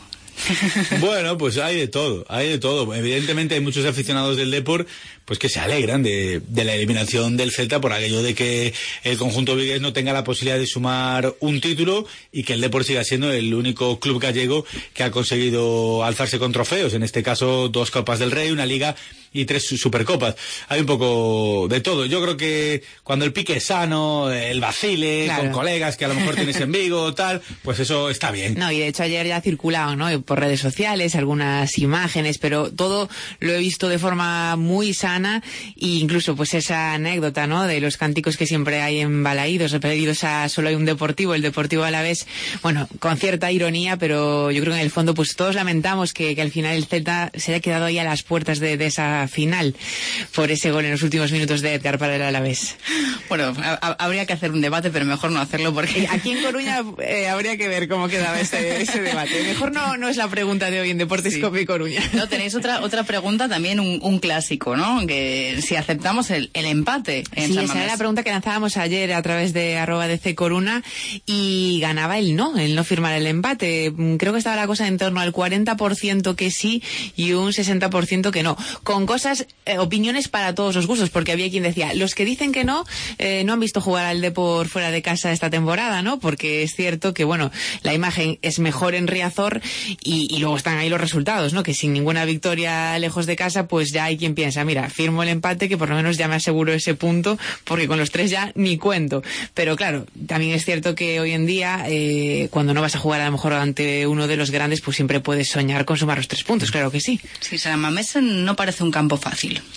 Bueno, pues hay de todo, hay de todo. Evidentemente hay muchos aficionados del Depor pues que se alegran de, de la eliminación del Celta por aquello de que el conjunto vigués no tenga la posibilidad de sumar un título y que el Depor siga siendo el único club gallego que ha conseguido alzarse con trofeos, en este caso dos Copas del Rey, una Liga y tres Supercopas. Hay un poco de todo. Yo creo que cuando el pique es sano, el vacile, claro, con colegas que a lo mejor tienes en Vigo, tal, pues eso está bien. No, y de hecho ayer ya ha circulado, ¿no?, por redes sociales algunas imágenes, pero todo lo he visto de forma muy sana, e incluso pues esa anécdota, ¿no?, de los cánticos que siempre hay en Balaídos, referidos a solo hay un Deportivo, el Deportivo Alavés, bueno, con cierta ironía, pero yo creo que en el fondo pues todos lamentamos que, que al final el Celta se haya quedado ahí a las puertas de, de esa final por ese gol en los últimos minutos de Edgar para el Alavés. Bueno, a, a, habría que hacer un debate, pero mejor no hacerlo porque... Aquí en Coruña eh, habría que ver cómo quedaba ese, ese debate. Mejor no, no es la pregunta de hoy en Deportes sí. Cope Coruña. No, tenéis otra otra pregunta también, un, un clásico, ¿no? Que si aceptamos el, el empate en Sí, San esa Mamés. era la pregunta que lanzábamos ayer a través de arroba D C Coruna, y ganaba el no, el no firmar el empate. Creo que estaba la cosa en torno al cuarenta por ciento que sí y un sesenta por ciento que no. Con cosas, eh, opiniones para todos los gustos, porque había quien decía, los que dicen que no, eh, no han visto jugar al Depor fuera de casa esta temporada, ¿no? Porque es cierto que, bueno, la imagen es mejor en Riazor y, y luego están ahí los resultados, ¿no? Que sin ninguna victoria lejos de casa, pues ya hay quien piensa, mira, firmo el empate que por lo menos ya me aseguro ese punto, porque con los tres ya ni cuento. Pero claro, también es cierto que hoy en día, eh, cuando no vas a jugar a lo mejor ante uno de los grandes, pues siempre puedes soñar con sumar los tres puntos, claro que sí. Sí, San Mamés no parece un campo fácil.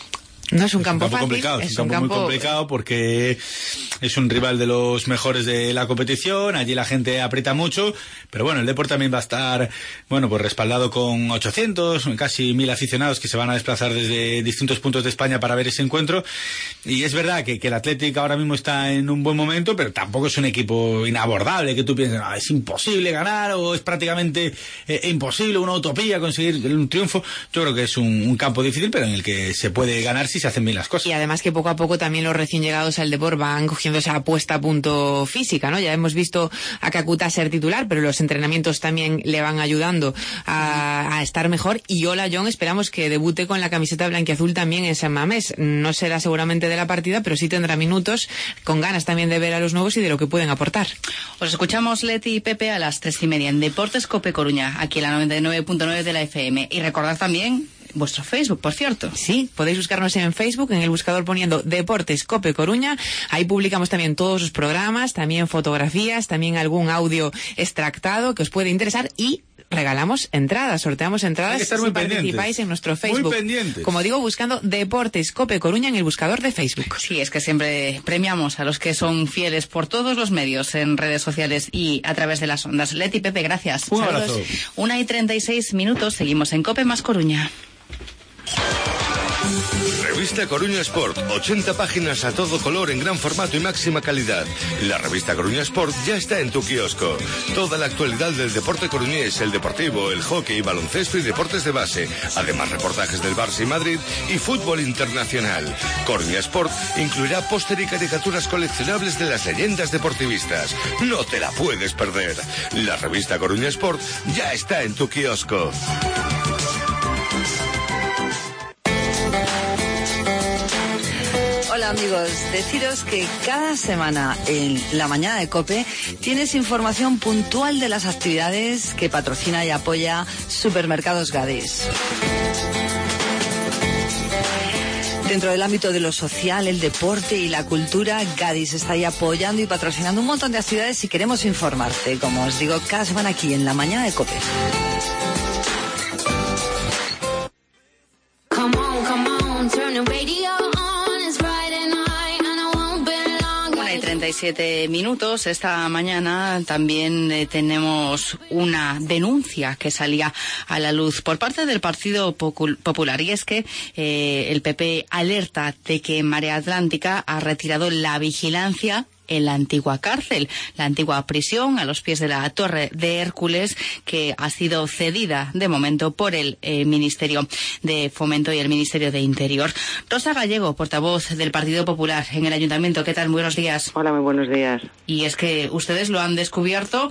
No es un campo, es un campo fácil, complicado, es, es un campo, un campo muy complicado porque es un rival de los mejores de la competición, allí la gente aprieta mucho, pero bueno, el Depor también va a estar, bueno, pues respaldado con ochocientos, casi mil aficionados que se van a desplazar desde distintos puntos de España para ver ese encuentro, y es verdad que, que el Athletic ahora mismo está en un buen momento, pero tampoco es un equipo inabordable, que tú pienses, no, es imposible ganar, o es prácticamente eh, imposible, una utopía conseguir un triunfo. Yo creo que es un, un campo difícil, pero en el que se puede ganar si se hacen bien las cosas. Y además que poco a poco también los recién llegados al Depor van cogiendo esa apuesta a punto física, ¿no? Ya hemos visto a Kakuta ser titular, pero los entrenamientos también le van ayudando a, a estar mejor. Y Ola John esperamos que debute con la camiseta blanquiazul también en San Mamés. No será seguramente de la partida, pero sí tendrá minutos, con ganas también de ver a los nuevos y de lo que pueden aportar. Os escuchamos, Leti y Pepe, a las tres y media en Deportes Cope Coruña, aquí en la noventa y nueve punto nueve de la F M. Y recordad también vuestro Facebook, por cierto. Sí, podéis buscarnos en Facebook, en el buscador poniendo Deportes Cope Coruña. Ahí publicamos también todos los programas, también fotografías, también algún audio extractado que os puede interesar, y regalamos entradas, sorteamos entradas si participáis en nuestro Facebook. Muy pendientes. Como digo, buscando Deportes Cope Coruña en el buscador de Facebook. Sí, es que siempre premiamos a los que son fieles por todos los medios, en redes sociales y a través de las ondas. Leti, Pepe, gracias. Un abrazo. Una y treinta y seis minutos, seguimos en Cope más Coruña. Revista Coruña Sport, ochenta páginas a todo color en gran formato y máxima calidad. La revista Coruña Sport ya está en tu kiosco. Toda la actualidad del deporte coruñés, el deportivo, el hockey, baloncesto y deportes de base. Además, reportajes del Barça y Madrid y fútbol internacional. Coruña Sport incluirá póster y caricaturas coleccionables de las leyendas deportivistas. No te la puedes perder. La revista Coruña Sport ya está en tu kiosco. Hola amigos, deciros que cada semana en la mañana de COPE tienes información puntual de las actividades que patrocina y apoya Supermercados Gadis. Dentro del ámbito de lo social, el deporte y la cultura, Gadis está ahí apoyando y patrocinando un montón de actividades y queremos informarte, como os digo, cada semana aquí en la mañana de COPE. treinta y siete minutos. Esta mañana también eh, tenemos una denuncia que salía a la luz por parte del Partido Popular, y es que eh, el P P alerta de que Marea Atlántica ha retirado la vigilancia en la antigua cárcel, la antigua prisión a los pies de la Torre de Hércules, que ha sido cedida de momento por el eh, Ministerio de Fomento y el Ministerio de Interior. Rosa Gallego, portavoz del Partido Popular en el Ayuntamiento, ¿qué tal? Muy buenos días. Hola, muy buenos días. Y es que ustedes lo han descubierto.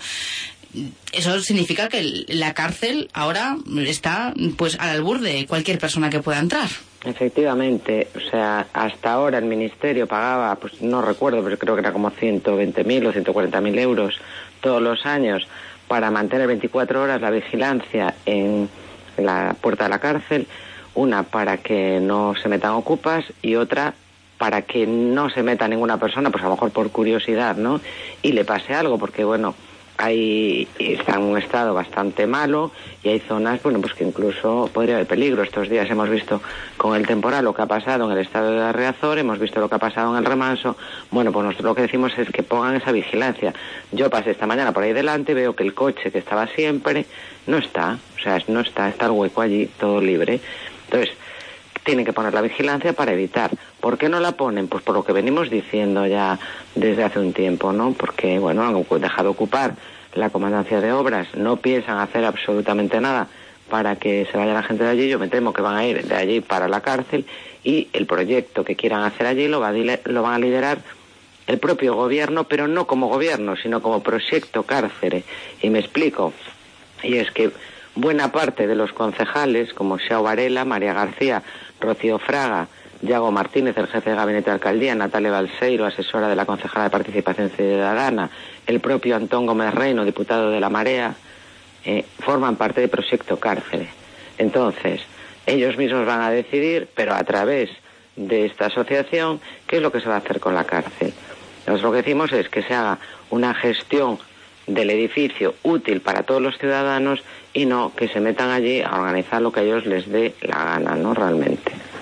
Eso significa que la cárcel ahora está pues al albur de cualquier persona que pueda entrar. Efectivamente, o sea, hasta ahora el Ministerio pagaba, pues no recuerdo, pero creo que era como ciento veinte mil o ciento cuarenta mil euros todos los años para mantener veinticuatro horas la vigilancia en la puerta de la cárcel, una para que no se metan ocupas y otra para que no se meta ninguna persona, pues a lo mejor por curiosidad, ¿no? Y le pase algo, porque bueno, ahí está en un estado bastante malo y hay zonas, bueno, pues que incluso podría haber peligro. Estos días hemos visto con el temporal lo que ha pasado en el estado de Arreazor, hemos visto lo que ha pasado en el Remanso. Bueno, pues nosotros lo que decimos es que pongan esa vigilancia. Yo pasé esta mañana por ahí delante, veo que el coche que estaba siempre no está, o sea, no está, está el hueco allí, todo libre. Entonces, tienen que poner la vigilancia para evitar. ¿Por qué no la ponen? Pues por lo que venimos diciendo ya desde hace un tiempo, ¿no? Porque, bueno, han dejado ocupar la comandancia de obras, no piensan hacer absolutamente nada para que se vaya la gente de allí. Yo me temo que van a ir de allí para la cárcel, y el proyecto que quieran hacer allí lo, va a, lo van a liderar el propio gobierno, pero no como gobierno, sino como proyecto cárcere. Y me explico. Y es que buena parte de los concejales, como Xiao Varela, María García, Rocío Fraga, Yago Martínez, el jefe de gabinete de alcaldía, Natalia Balseiro, asesora de la concejala de Participación Ciudadana, el propio Antón Gómez Reino, diputado de La Marea, eh, forman parte del proyecto cárcel. Entonces, ellos mismos van a decidir, pero a través de esta asociación, qué es lo que se va a hacer con la cárcel. Nosotros lo que decimos es que se haga una gestión del edificio útil para todos los ciudadanos y no que se metan allí a organizar lo que a ellos les dé la gana, ¿no? Realmente.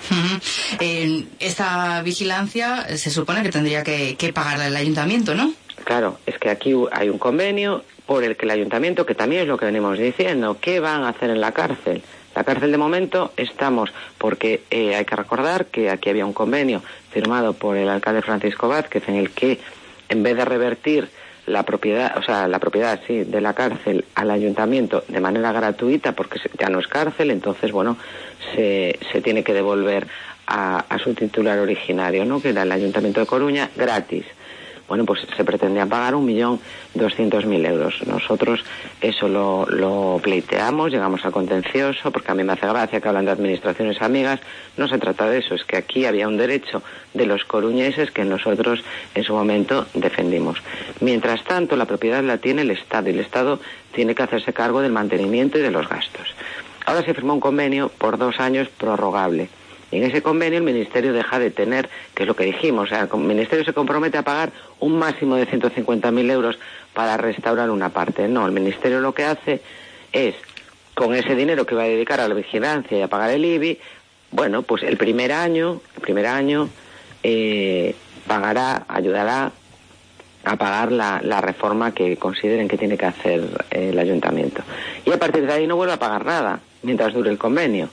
Uh-huh. Eh, esta vigilancia se supone que tendría que, que pagarla el ayuntamiento, ¿no? Claro, es que aquí hay un convenio por el que el ayuntamiento, que también es lo que venimos diciendo, ¿qué van a hacer en la cárcel? La cárcel de momento estamos, porque eh, hay que recordar que aquí había un convenio firmado por el alcalde Francisco Vázquez en el que, en vez de revertir la propiedad, o sea, la propiedad, sí, de la cárcel al ayuntamiento de manera gratuita, porque ya no es cárcel, entonces, bueno, se, se tiene que devolver a, a su titular originario, ¿no?, que era el Ayuntamiento de Coruña, gratis. Bueno, pues se pretendía pagar un millón doscientos mil euros. Nosotros eso lo, lo pleiteamos, llegamos al contencioso, porque a mí me hace gracia que hablan de administraciones amigas. No se trata de eso, es que aquí había un derecho de los coruñeses que nosotros en su momento defendimos. Mientras tanto, la propiedad la tiene el Estado y el Estado tiene que hacerse cargo del mantenimiento y de los gastos. Ahora se firmó un convenio por dos años prorrogable. Y en ese convenio el Ministerio deja de tener, que es lo que dijimos, o sea, el Ministerio se compromete a pagar un máximo de ciento cincuenta mil euros para restaurar una parte. No, el Ministerio lo que hace es, con ese dinero que va a dedicar a la vigilancia y a pagar el I B I, bueno, pues el primer año, el primer año eh, pagará, ayudará a pagar la, la reforma que consideren que tiene que hacer eh, el Ayuntamiento. Y a partir de ahí no vuelve a pagar nada, mientras dure el convenio.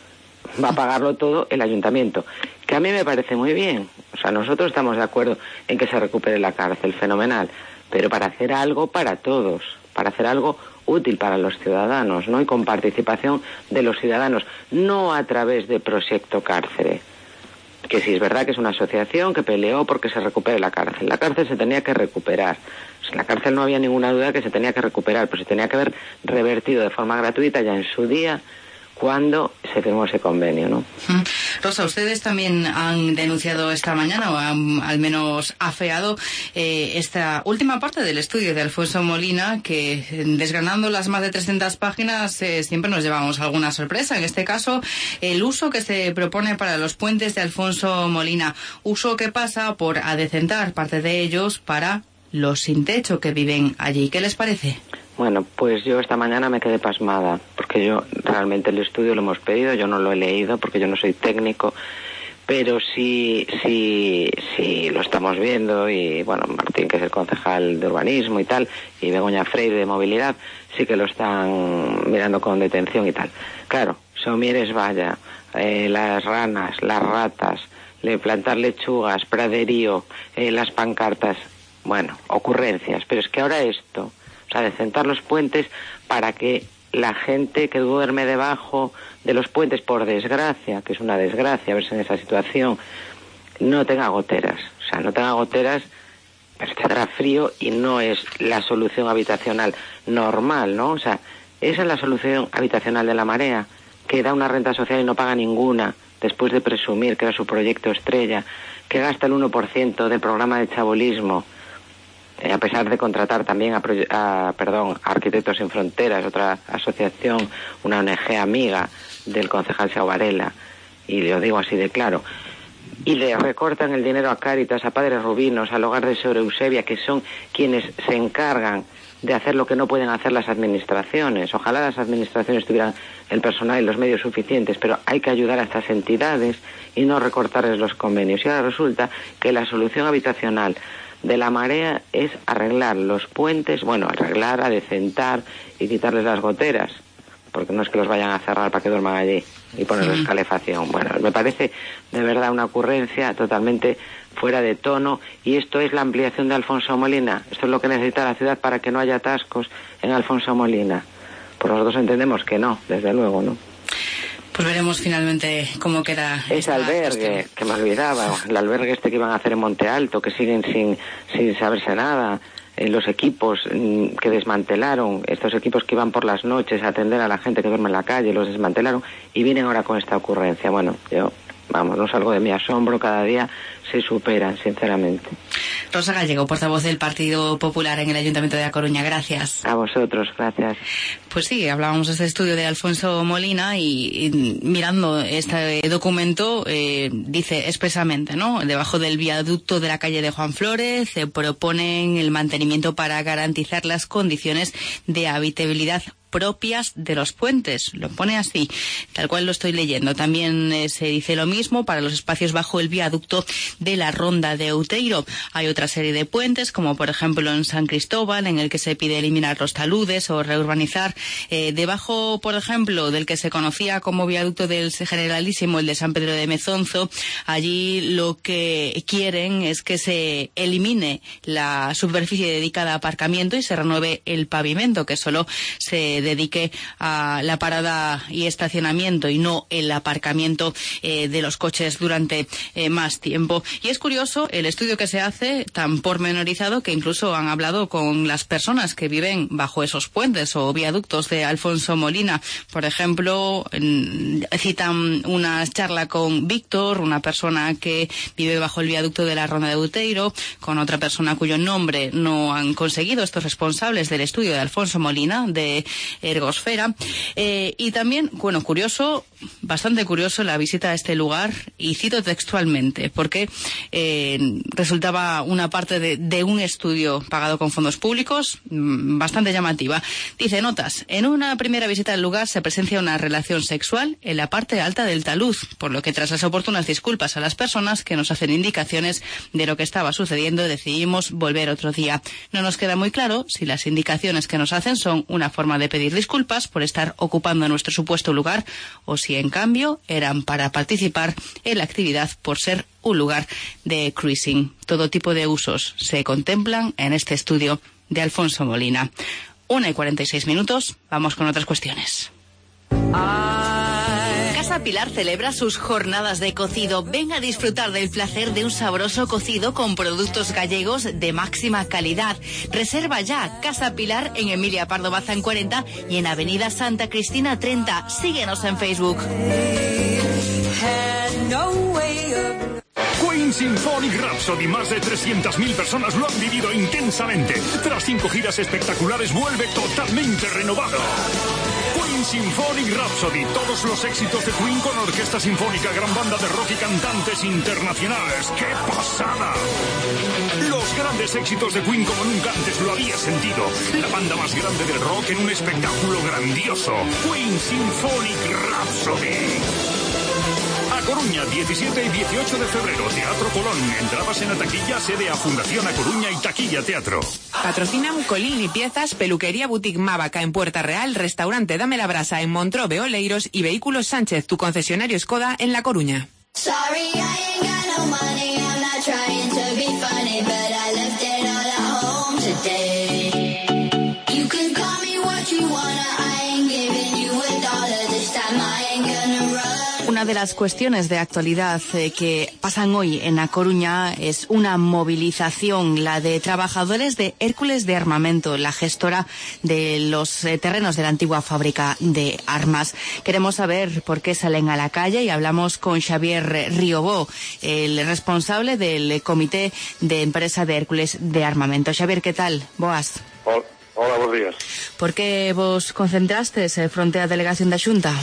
Va a pagarlo todo el ayuntamiento, que a mí me parece muy bien. O sea, nosotros estamos de acuerdo en que se recupere la cárcel, fenomenal, pero para hacer algo para todos, para hacer algo útil para los ciudadanos, ¿no? Y con participación de los ciudadanos, no a través de Proyecto Cárcere, que sí es verdad que es una asociación que peleó porque se recupere la cárcel. La cárcel se tenía que recuperar. En la cárcel no había ninguna duda que se tenía que recuperar, pero se tenía que haber revertido de forma gratuita ya en su día, cuando se firmó ese convenio, ¿no? Rosa, ustedes también han denunciado esta mañana, o han al menos afeado, eh, esta última parte del estudio de Alfonso Molina, que desgranando las más de trescientas páginas eh, siempre nos llevamos alguna sorpresa. En este caso, el uso que se propone para los puentes de Alfonso Molina, uso que pasa por adecentar parte de ellos para los sin techo que viven allí. ¿Qué les parece? Bueno, pues yo esta mañana me quedé pasmada, porque yo realmente el estudio lo hemos pedido, yo no lo he leído porque yo no soy técnico, pero sí, sí, sí lo estamos viendo y, bueno, Martín, que es el concejal de urbanismo y tal, y Begoña Freire de movilidad, sí que lo están mirando con detención y tal. Claro, Somieres Valla, eh, las ranas, las ratas, le plantar lechugas, praderío, eh, las pancartas, bueno, ocurrencias, pero es que ahora esto... O sea, decentar los puentes para que la gente que duerme debajo de los puentes, por desgracia, que es una desgracia verse en esa situación, no tenga goteras. O sea, no tenga goteras, pero tendrá frío y no es la solución habitacional normal, ¿no? O sea, esa es la solución habitacional de La Marea, que da una renta social y no paga ninguna, después de presumir que era su proyecto estrella, que gasta el uno por ciento del programa de chabolismo, a pesar de contratar también a, a perdón, a Arquitectos Sin Fronteras, otra asociación, una O N G amiga del concejal Xiao Varela, y lo digo así de claro, y le recortan el dinero a Cáritas, a Padres Rubinos, al Hogar de Sor Eusebia, que son quienes se encargan de hacer lo que no pueden hacer las administraciones. Ojalá las administraciones tuvieran el personal y los medios suficientes, pero hay que ayudar a estas entidades y no recortarles los convenios. Y ahora resulta que la solución habitacional de La Marea es arreglar los puentes, bueno, arreglar, adecentar y quitarles las goteras, porque no es que los vayan a cerrar para que duerman allí y ponerles sí. calefacción. Bueno, me parece de verdad una ocurrencia totalmente fuera de tono, y esto es la ampliación de Alfonso Molina. Esto es lo que necesita la ciudad para que no haya atascos en Alfonso Molina. Por nosotros entendemos que no, desde luego, ¿no? Pues veremos finalmente cómo queda ese albergue, que me olvidaba, el albergue este que iban a hacer en Monte Alto, que siguen sin, sin saberse nada, eh, los equipos mm, que desmantelaron, estos equipos que iban por las noches a atender a la gente que duerme en la calle, los desmantelaron y vienen ahora con esta ocurrencia. Bueno, yo, vamos, no salgo de mi asombro, cada día se superan, sinceramente. Rosa Gallego, portavoz del Partido Popular en el Ayuntamiento de A Coruña, gracias. A vosotros, gracias. Pues sí, hablábamos de este estudio de Alfonso Molina y, y mirando este documento eh, dice expresamente, ¿no? Debajo del viaducto de la calle de Juan Flórez se proponen el mantenimiento para garantizar las condiciones de habitabilidad propias de los puentes. Lo pone así, tal cual lo estoy leyendo. También eh, se dice lo mismo para los espacios bajo el viaducto de la Ronda de Outeiro. Hay otra serie de puentes, como por ejemplo en San Cristóbal, en el que se pide eliminar los taludes o reurbanizar. Eh, debajo, por ejemplo, del que se conocía como viaducto del Generalísimo, el de San Pedro de Mezonzo, allí lo que quieren es que se elimine la superficie dedicada a aparcamiento y se renueve el pavimento, que solo se dedique a la parada y estacionamiento y no el aparcamiento eh, de los coches durante eh, más tiempo. Y es curioso el estudio que se hace, tan pormenorizado, que incluso han hablado con las personas que viven bajo esos puentes o viaductos de Alfonso Molina. Por ejemplo, citan una charla con Víctor, una persona que vive bajo el viaducto de la Ronda de Outeiro, con otra persona cuyo nombre no han conseguido estos responsables del estudio de Alfonso Molina, de Ergosfera. Eh, y también, bueno, curioso, bastante curioso la visita a este lugar, y cito textualmente, porque eh, resultaba una parte de, de un estudio pagado con fondos públicos mmm, bastante llamativa. Dice, notas, en una primera visita al lugar se presencia una relación sexual en la parte alta del talud, por lo que tras las oportunas disculpas a las personas que nos hacen indicaciones de lo que estaba sucediendo, decidimos volver otro día. No nos queda muy claro si las indicaciones que nos hacen son una forma de pedir disculpas por estar ocupando nuestro supuesto lugar, o si en cambio eran para participar en la actividad por ser un lugar de cruising. Todo tipo de usos se contemplan en este estudio de Alfonso Molina. Una y cuarenta y seis minutos, vamos con otras cuestiones. Casa Pilar celebra sus jornadas de cocido. Ven a disfrutar del placer de un sabroso cocido con productos gallegos de máxima calidad. Reserva ya Casa Pilar en Emilia Pardo Bazán cuarenta y en Avenida Santa Cristina treinta. Síguenos en Facebook. Queen Symphonic Rhapsody, más de trescientas mil personas lo han vivido intensamente. Tras cinco giras espectaculares, vuelve totalmente renovado. Queen Symphonic Rhapsody, todos los éxitos de Queen con orquesta sinfónica, gran banda de rock y cantantes internacionales. ¡Qué pasada! Los grandes éxitos de Queen como nunca antes lo había sentido. La banda más grande del rock en un espectáculo grandioso. Queen Symphonic Rhapsody. A Coruña, diecisiete y dieciocho de febrero, Teatro Colón. Entradas en la taquilla, sede a Fundación A Coruña y Taquilla Teatro. Patrocinan Colín y Piezas, Peluquería Boutique Mávaca en Puerta Real, Restaurante Dame la Brasa en Montrobe Oleiros y Vehículos Sánchez, tu concesionario Skoda en La Coruña. Sorry, I ain't got no money, I'm not trying to be funny, but I left it all at home today. You can call me what you wanna, I ain't giving you a dollar this time, I ain't gonna run. Una de las cuestiones de actualidad eh, que pasan hoy en A Coruña es una movilización, la de trabajadores de Hércules de Armamento, la gestora de los eh, terrenos de la antigua fábrica de armas. Queremos saber por qué salen a la calle y hablamos con Xavier Riobó, el responsable del Comité de Empresa de Hércules de Armamento. Xavier, ¿qué tal? Boas. Hola, hola, buenos días. Por que vos concentrastes eh, fronte á delegación da Xunta?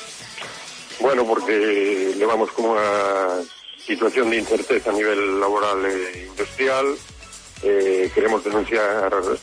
Bueno, porque llevamos como una situación de incerteza a nivel laboral e industrial. Eh, queremos denunciar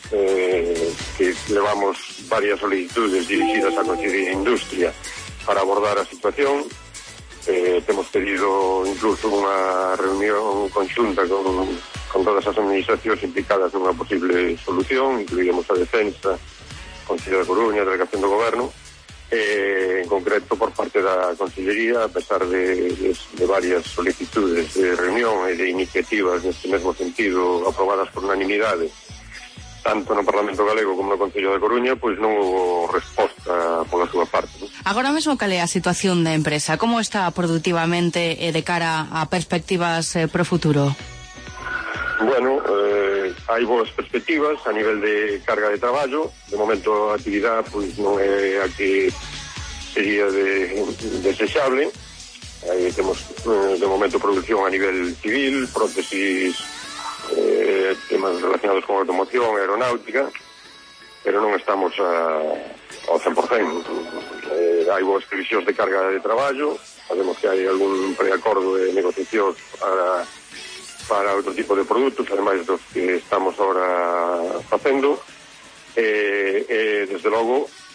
eh, que llevamos varias solicitudes dirigidas a Consellería de Industria para abordar a situación. Eh, hemos pedido incluso unha reunión conxunta con, con todas as administracións implicadas nunha posible solución, incluíamos a Defensa, Consello de Coruña, Delegación do Goberno. Eh, en concreto por parte da Consellería, a pesar de, de, de varias solicitudes de reunión e de iniciativas neste mesmo sentido aprobadas por unanimidade tanto no Parlamento Galego como no Concello de Coruña, pois non houve resposta pola súa parte, non? Agora mesmo, cal é a situación da empresa? Como está produtivamente e de cara a perspectivas eh, pro futuro? Bueno, eh, hai boas perspectivas a nivel de carga de traballo. De momento a actividade pois non é a que sería de, desexable. Aí temos de momento producción a nivel civil, prótesis, eh, temas relacionados con automoción, aeronáutica, pero non estamos a, ao cen por cen. Eh, hai boas previsións de carga de traballo, sabemos que hai algún preacordo de negociación para para outro tipo de produtos, ademais dos que estamos ahora facendo, e, e desde logo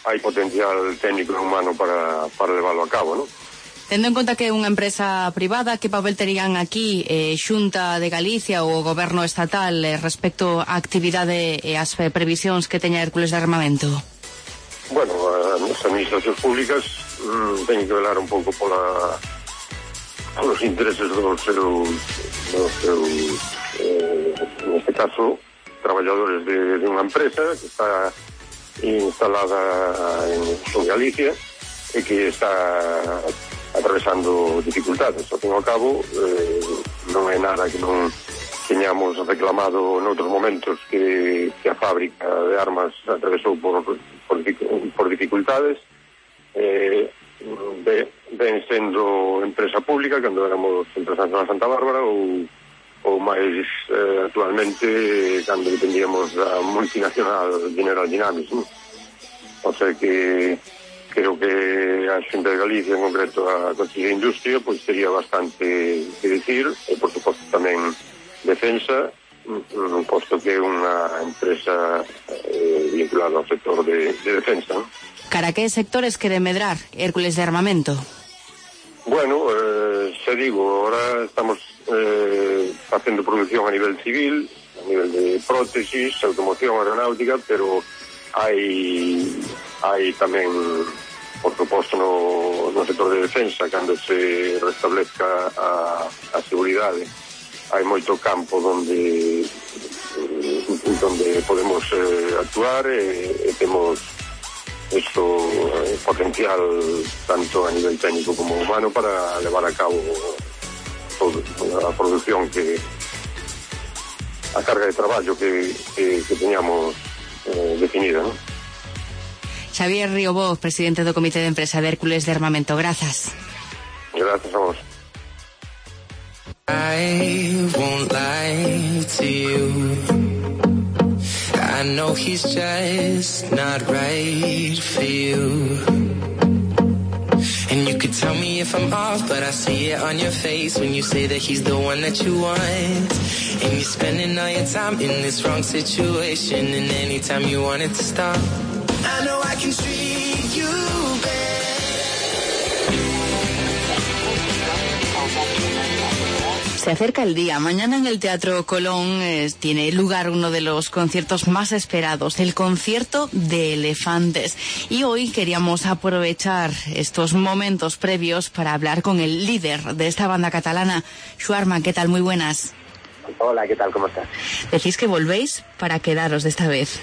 hai potencial técnico e humano para, para leválo a cabo, non? Tendo en conta que é unha empresa privada, que papel terían aquí eh, Xunta de Galicia ou o Goberno estatal eh, respecto á actividade e as eh, previsións que teña Hércules de Armamento? Bueno, as administracións públicas mm, teñen que velar un pouco pola, polos intereses dos seus, dos seus eh, neste caso, traballadores de, de unha empresa que está instalada en, en Galicia e que está atravesando dificultades. Ao fin e ao cabo, eh, non é nada que non teñamos reclamado noutros momentos que, que a fábrica de armas atravesou por, por, por dificultades. Eh, de, ven sendo empresa pública cando éramos empresa de Santa Bárbara ou, ou máis eh, actualmente cando dependíamos da multinacional General Dynamics, ¿no? O sea que creo que a Xunta de Galicia, en concreto a Consellería de Industria, pois pues, tería bastante que dicir, e por suposto tamén Defensa, posto que é unha empresa eh, vinculada ao sector de, de defensa, ¿no? Cara que sectores quere medrar Hércules de Armamento? Bueno, eh, se digo, ahora estamos eh, facendo produción a nivel civil, a nivel de prótesis, automoción, aeronáutica, pero hai hai tamén, por suposto, no, no sector de defensa, cando se restablezca a, a seguridade, hai moito campo donde donde podemos eh, actuar e, e temos isto eh, potencial tanto a nivel técnico como humano para levar a cabo todo, a produción que a carga de traballo que, que, que teñamos eh, definida, ¿no? Xavier Riobó, presidente do Comité de Empresa de Hércules de Armamento, grazas. Gracias a vos. I won't lie to you. I know he's just not right for you. And you could tell me if I'm off, but I see it on your face when you say that he's the one that you want. And you're spending all your time in this wrong situation, and anytime you want it to stop, I know I can treat you better. Se acerca el día. Mañana en el Teatro Colón eh, tiene lugar uno de los conciertos más esperados, el concierto de Elefantes. Y hoy queríamos aprovechar estos momentos previos para hablar con el líder de esta banda catalana, Shuarma. ¿Qué tal? Muy buenas. Hola, ¿qué tal? ¿Cómo estás? Decís que volvéis para quedaros de esta vez.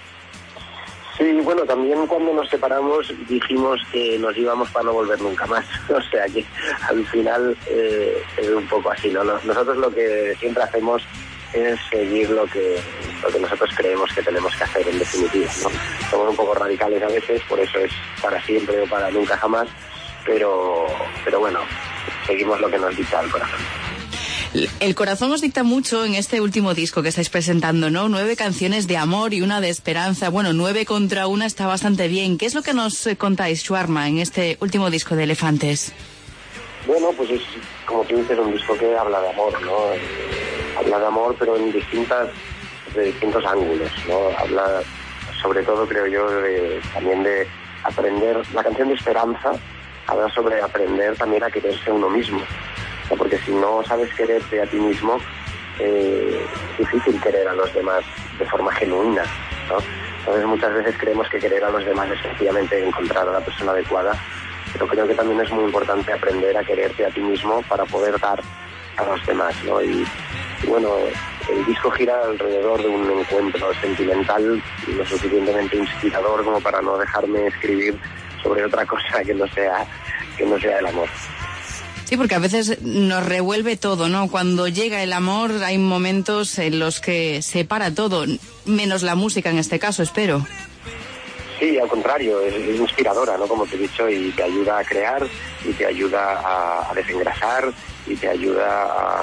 Sí, bueno, también cuando nos separamos dijimos que nos íbamos para no volver nunca más. O sea que al final eh, es un poco así, ¿no? Nosotros lo que siempre hacemos es seguir lo que, lo que nosotros creemos que tenemos que hacer en definitiva, ¿no? Somos un poco radicales a veces, por eso es para siempre o para nunca jamás, pero, pero bueno, seguimos lo que nos dicta el corazón. El corazón os dicta mucho en este último disco que estáis presentando, ¿no? Nueve canciones de amor y una de esperanza. Bueno, nueve contra una está bastante bien. ¿Qué es lo que nos contáis, Shuarma, en este último disco de Elefantes? Bueno, pues es, como tú dices, un disco que habla de amor, ¿no? Habla de amor, pero en distintas, de distintos ángulos, ¿no? Habla, sobre todo, creo yo, de, también de aprender. La canción de Esperanza habla sobre aprender también a quererse a uno mismo. Porque si no sabes quererte a ti mismo, eh, es difícil querer a los demás de forma genuina, ¿no? Entonces muchas veces creemos que querer a los demás es sencillamente encontrar a la persona adecuada, pero creo que también es muy importante aprender a quererte a ti mismo para poder dar a los demás, ¿no? Y, y bueno, el disco gira alrededor de un encuentro sentimental lo suficientemente inspirador como para no dejarme escribir sobre otra cosa que no sea, que no sea el amor. Sí, porque a veces nos revuelve todo, ¿no? Cuando llega el amor hay momentos en los que se para todo, menos la música en este caso, espero. Sí, al contrario, es, es inspiradora, ¿no? Como te he dicho, y te ayuda a crear, y te ayuda a, a desengrasar, y te ayuda a,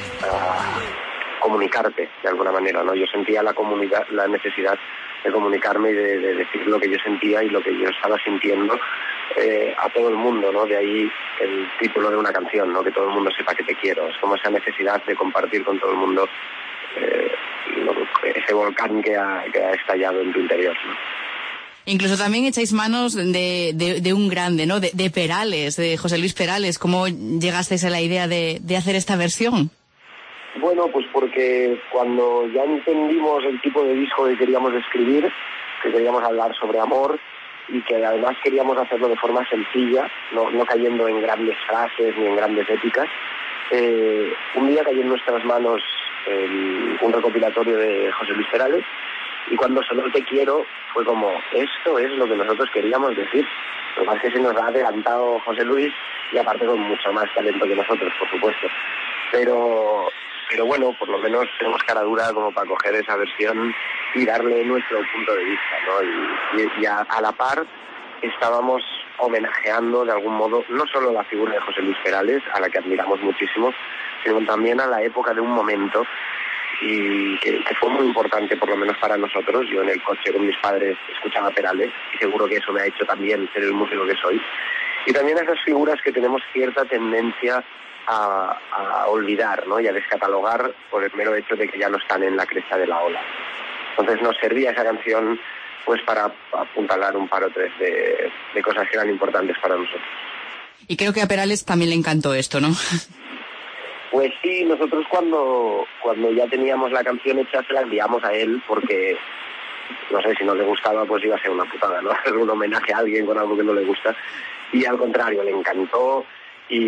a comunicarte de alguna manera, ¿no? Yo sentía la, comunica- la necesidad de comunicarme y de, de decir lo que yo sentía y lo que yo estaba sintiendo eh, a todo el mundo, ¿no? De ahí el título de una canción, ¿no? Que todo el mundo sepa que te quiero. Es como esa necesidad de compartir con todo el mundo eh, lo, ese volcán que ha, que ha estallado en tu interior, ¿no? Incluso también echáis manos de, de, de un grande, ¿no? De, de Perales, de José Luis Perales. ¿Cómo llegasteis a la idea de, de hacer esta versión? Bueno, pues porque cuando ya entendimos el tipo de disco que queríamos escribir, que queríamos hablar sobre amor y que además queríamos hacerlo de forma sencilla, no, no cayendo en grandes frases ni en grandes épicas, eh, un día cayó en nuestras manos el, un recopilatorio de José Luis Perales, y cuando sonó Te quiero fue como, esto es lo que nosotros queríamos decir. Lo que pasa es que se nos ha adelantado José Luis, y aparte con mucho más talento que nosotros, por supuesto. Pero pero bueno, por lo menos tenemos cara dura como para coger esa versión y darle nuestro punto de vista, ¿no? Y, y, y a, a la par estábamos homenajeando de algún modo no solo la figura de José Luis Perales, a la que admiramos muchísimo, sino también a la época de un momento y que, que fue muy importante, por lo menos para nosotros. Yo en el coche con mis padres escuchaba Perales y seguro que eso me ha hecho también ser el músico que soy. Y también a esas figuras que tenemos cierta tendencia A, a olvidar, ¿no? Y a descatalogar por el mero hecho de que ya no están en la cresta de la ola. Entonces nos servía esa canción pues para apuntalar un par o tres de, de cosas que eran importantes para nosotros. Y creo que a Perales también le encantó esto, ¿no? Pues sí, nosotros cuando, cuando ya teníamos la canción hecha se la enviamos a él porque, no sé, si no le gustaba pues iba a ser una putada, ¿no? Hacer un homenaje a alguien con algo que no le gusta. Y al contrario, le encantó. Y,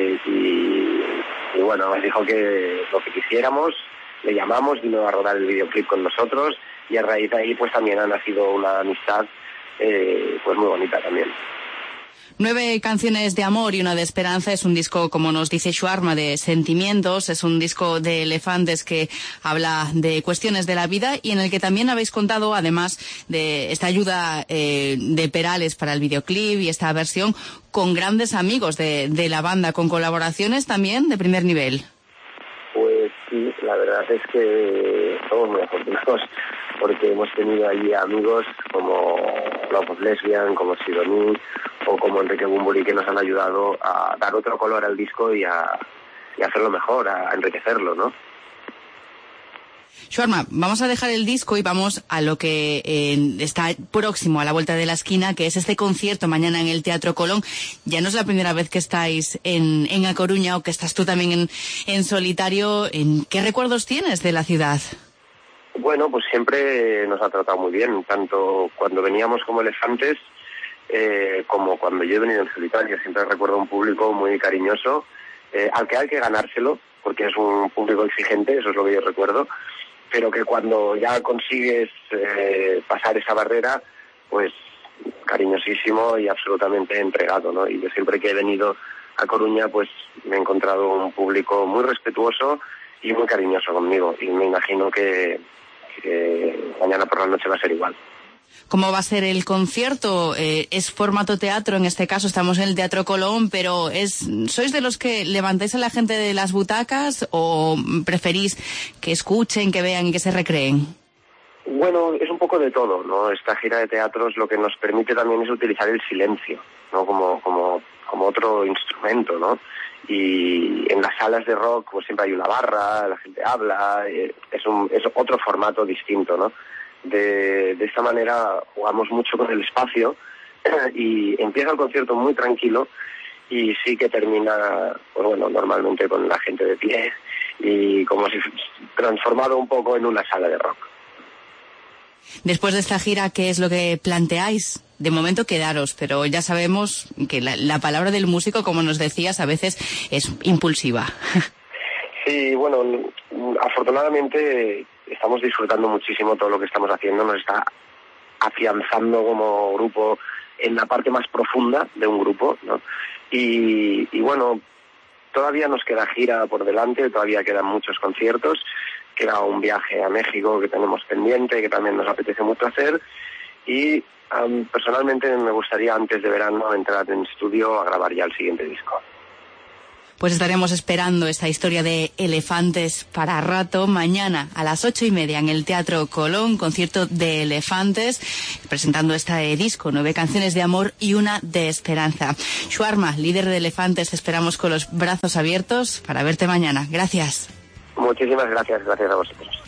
y, y bueno, nos dijo que lo que quisiéramos, le llamamos, vino a rodar el videoclip con nosotros y a raíz de ahí pues también ha nacido una amistad eh, pues muy bonita también. Nueve canciones de amor y una de esperanza es un disco, como nos dice Shuarma, de sentimientos. Es un disco de Elefantes que habla de cuestiones de la vida y en el que también habéis contado, además de esta ayuda eh, de Perales para el videoclip y esta versión, con grandes amigos de, de la banda, con colaboraciones también de primer nivel. Pues sí, la verdad es que somos muy afortunados porque hemos tenido allí amigos como Love of Lesbian, como Sidoní o como Enrique Bunbury, que nos han ayudado a dar otro color al disco y a, y a hacerlo mejor, a, a enriquecerlo, ¿no? Shuarma, vamos a dejar el disco y vamos a lo que eh, está próximo a la vuelta de la esquina, que es este concierto mañana en el Teatro Colón. Ya no es la primera vez que estáis en, en A Coruña o que estás tú también en, en solitario. ¿En qué recuerdos tienes de la ciudad? Bueno, pues siempre nos ha tratado muy bien, tanto cuando veníamos como Elefantes eh, como cuando yo he venido en solitario. Siempre recuerdo un público muy cariñoso, eh, al que hay que ganárselo, porque es un público exigente, eso es lo que yo recuerdo, pero que cuando ya consigues eh, pasar esa barrera, pues cariñosísimo y absolutamente entregado, ¿no? Y yo siempre que he venido a Coruña, pues me he encontrado un público muy respetuoso y muy cariñoso conmigo, y me imagino que, que mañana por la noche va a ser igual. ¿Cómo va a ser el concierto? Eh, ¿Es formato teatro? En este caso estamos en el Teatro Colón, pero es ¿sois de los que levantáis a la gente de las butacas o preferís que escuchen, que vean y que se recreen? Bueno, es un poco de todo, ¿no? Esta gira de teatros lo que nos permite también es utilizar el silencio, ¿no? Como, como, como otro instrumento, ¿no? Y en las salas de rock pues siempre hay una barra, la gente habla, es, un, es otro formato distinto, ¿no? De, de esta manera jugamos mucho con el espacio y empieza el concierto muy tranquilo y sí que termina, pues bueno, normalmente con la gente de pie y como si transformado un poco en una sala de rock. Después de esta gira, ¿qué es lo que planteáis? De momento quedaros, pero ya sabemos que la, la palabra del músico, como nos decías, a veces es impulsiva. Sí, bueno, afortunadamente estamos disfrutando muchísimo todo lo que estamos haciendo, nos está afianzando como grupo en la parte más profunda de un grupo, ¿no? Y, y bueno, todavía nos queda gira por delante, todavía quedan muchos conciertos, queda un viaje a México que tenemos pendiente, que también nos apetece mucho hacer, y um, personalmente me gustaría antes de verano entrar en estudio a grabar ya el siguiente disco. Pues estaremos esperando esta historia de Elefantes para rato. Mañana a las ocho y media en el Teatro Colón, concierto de Elefantes, presentando este disco, nueve canciones de amor y una de esperanza. Shuarma, líder de Elefantes, te esperamos con los brazos abiertos para verte mañana. Gracias. Muchísimas gracias, gracias a vosotros.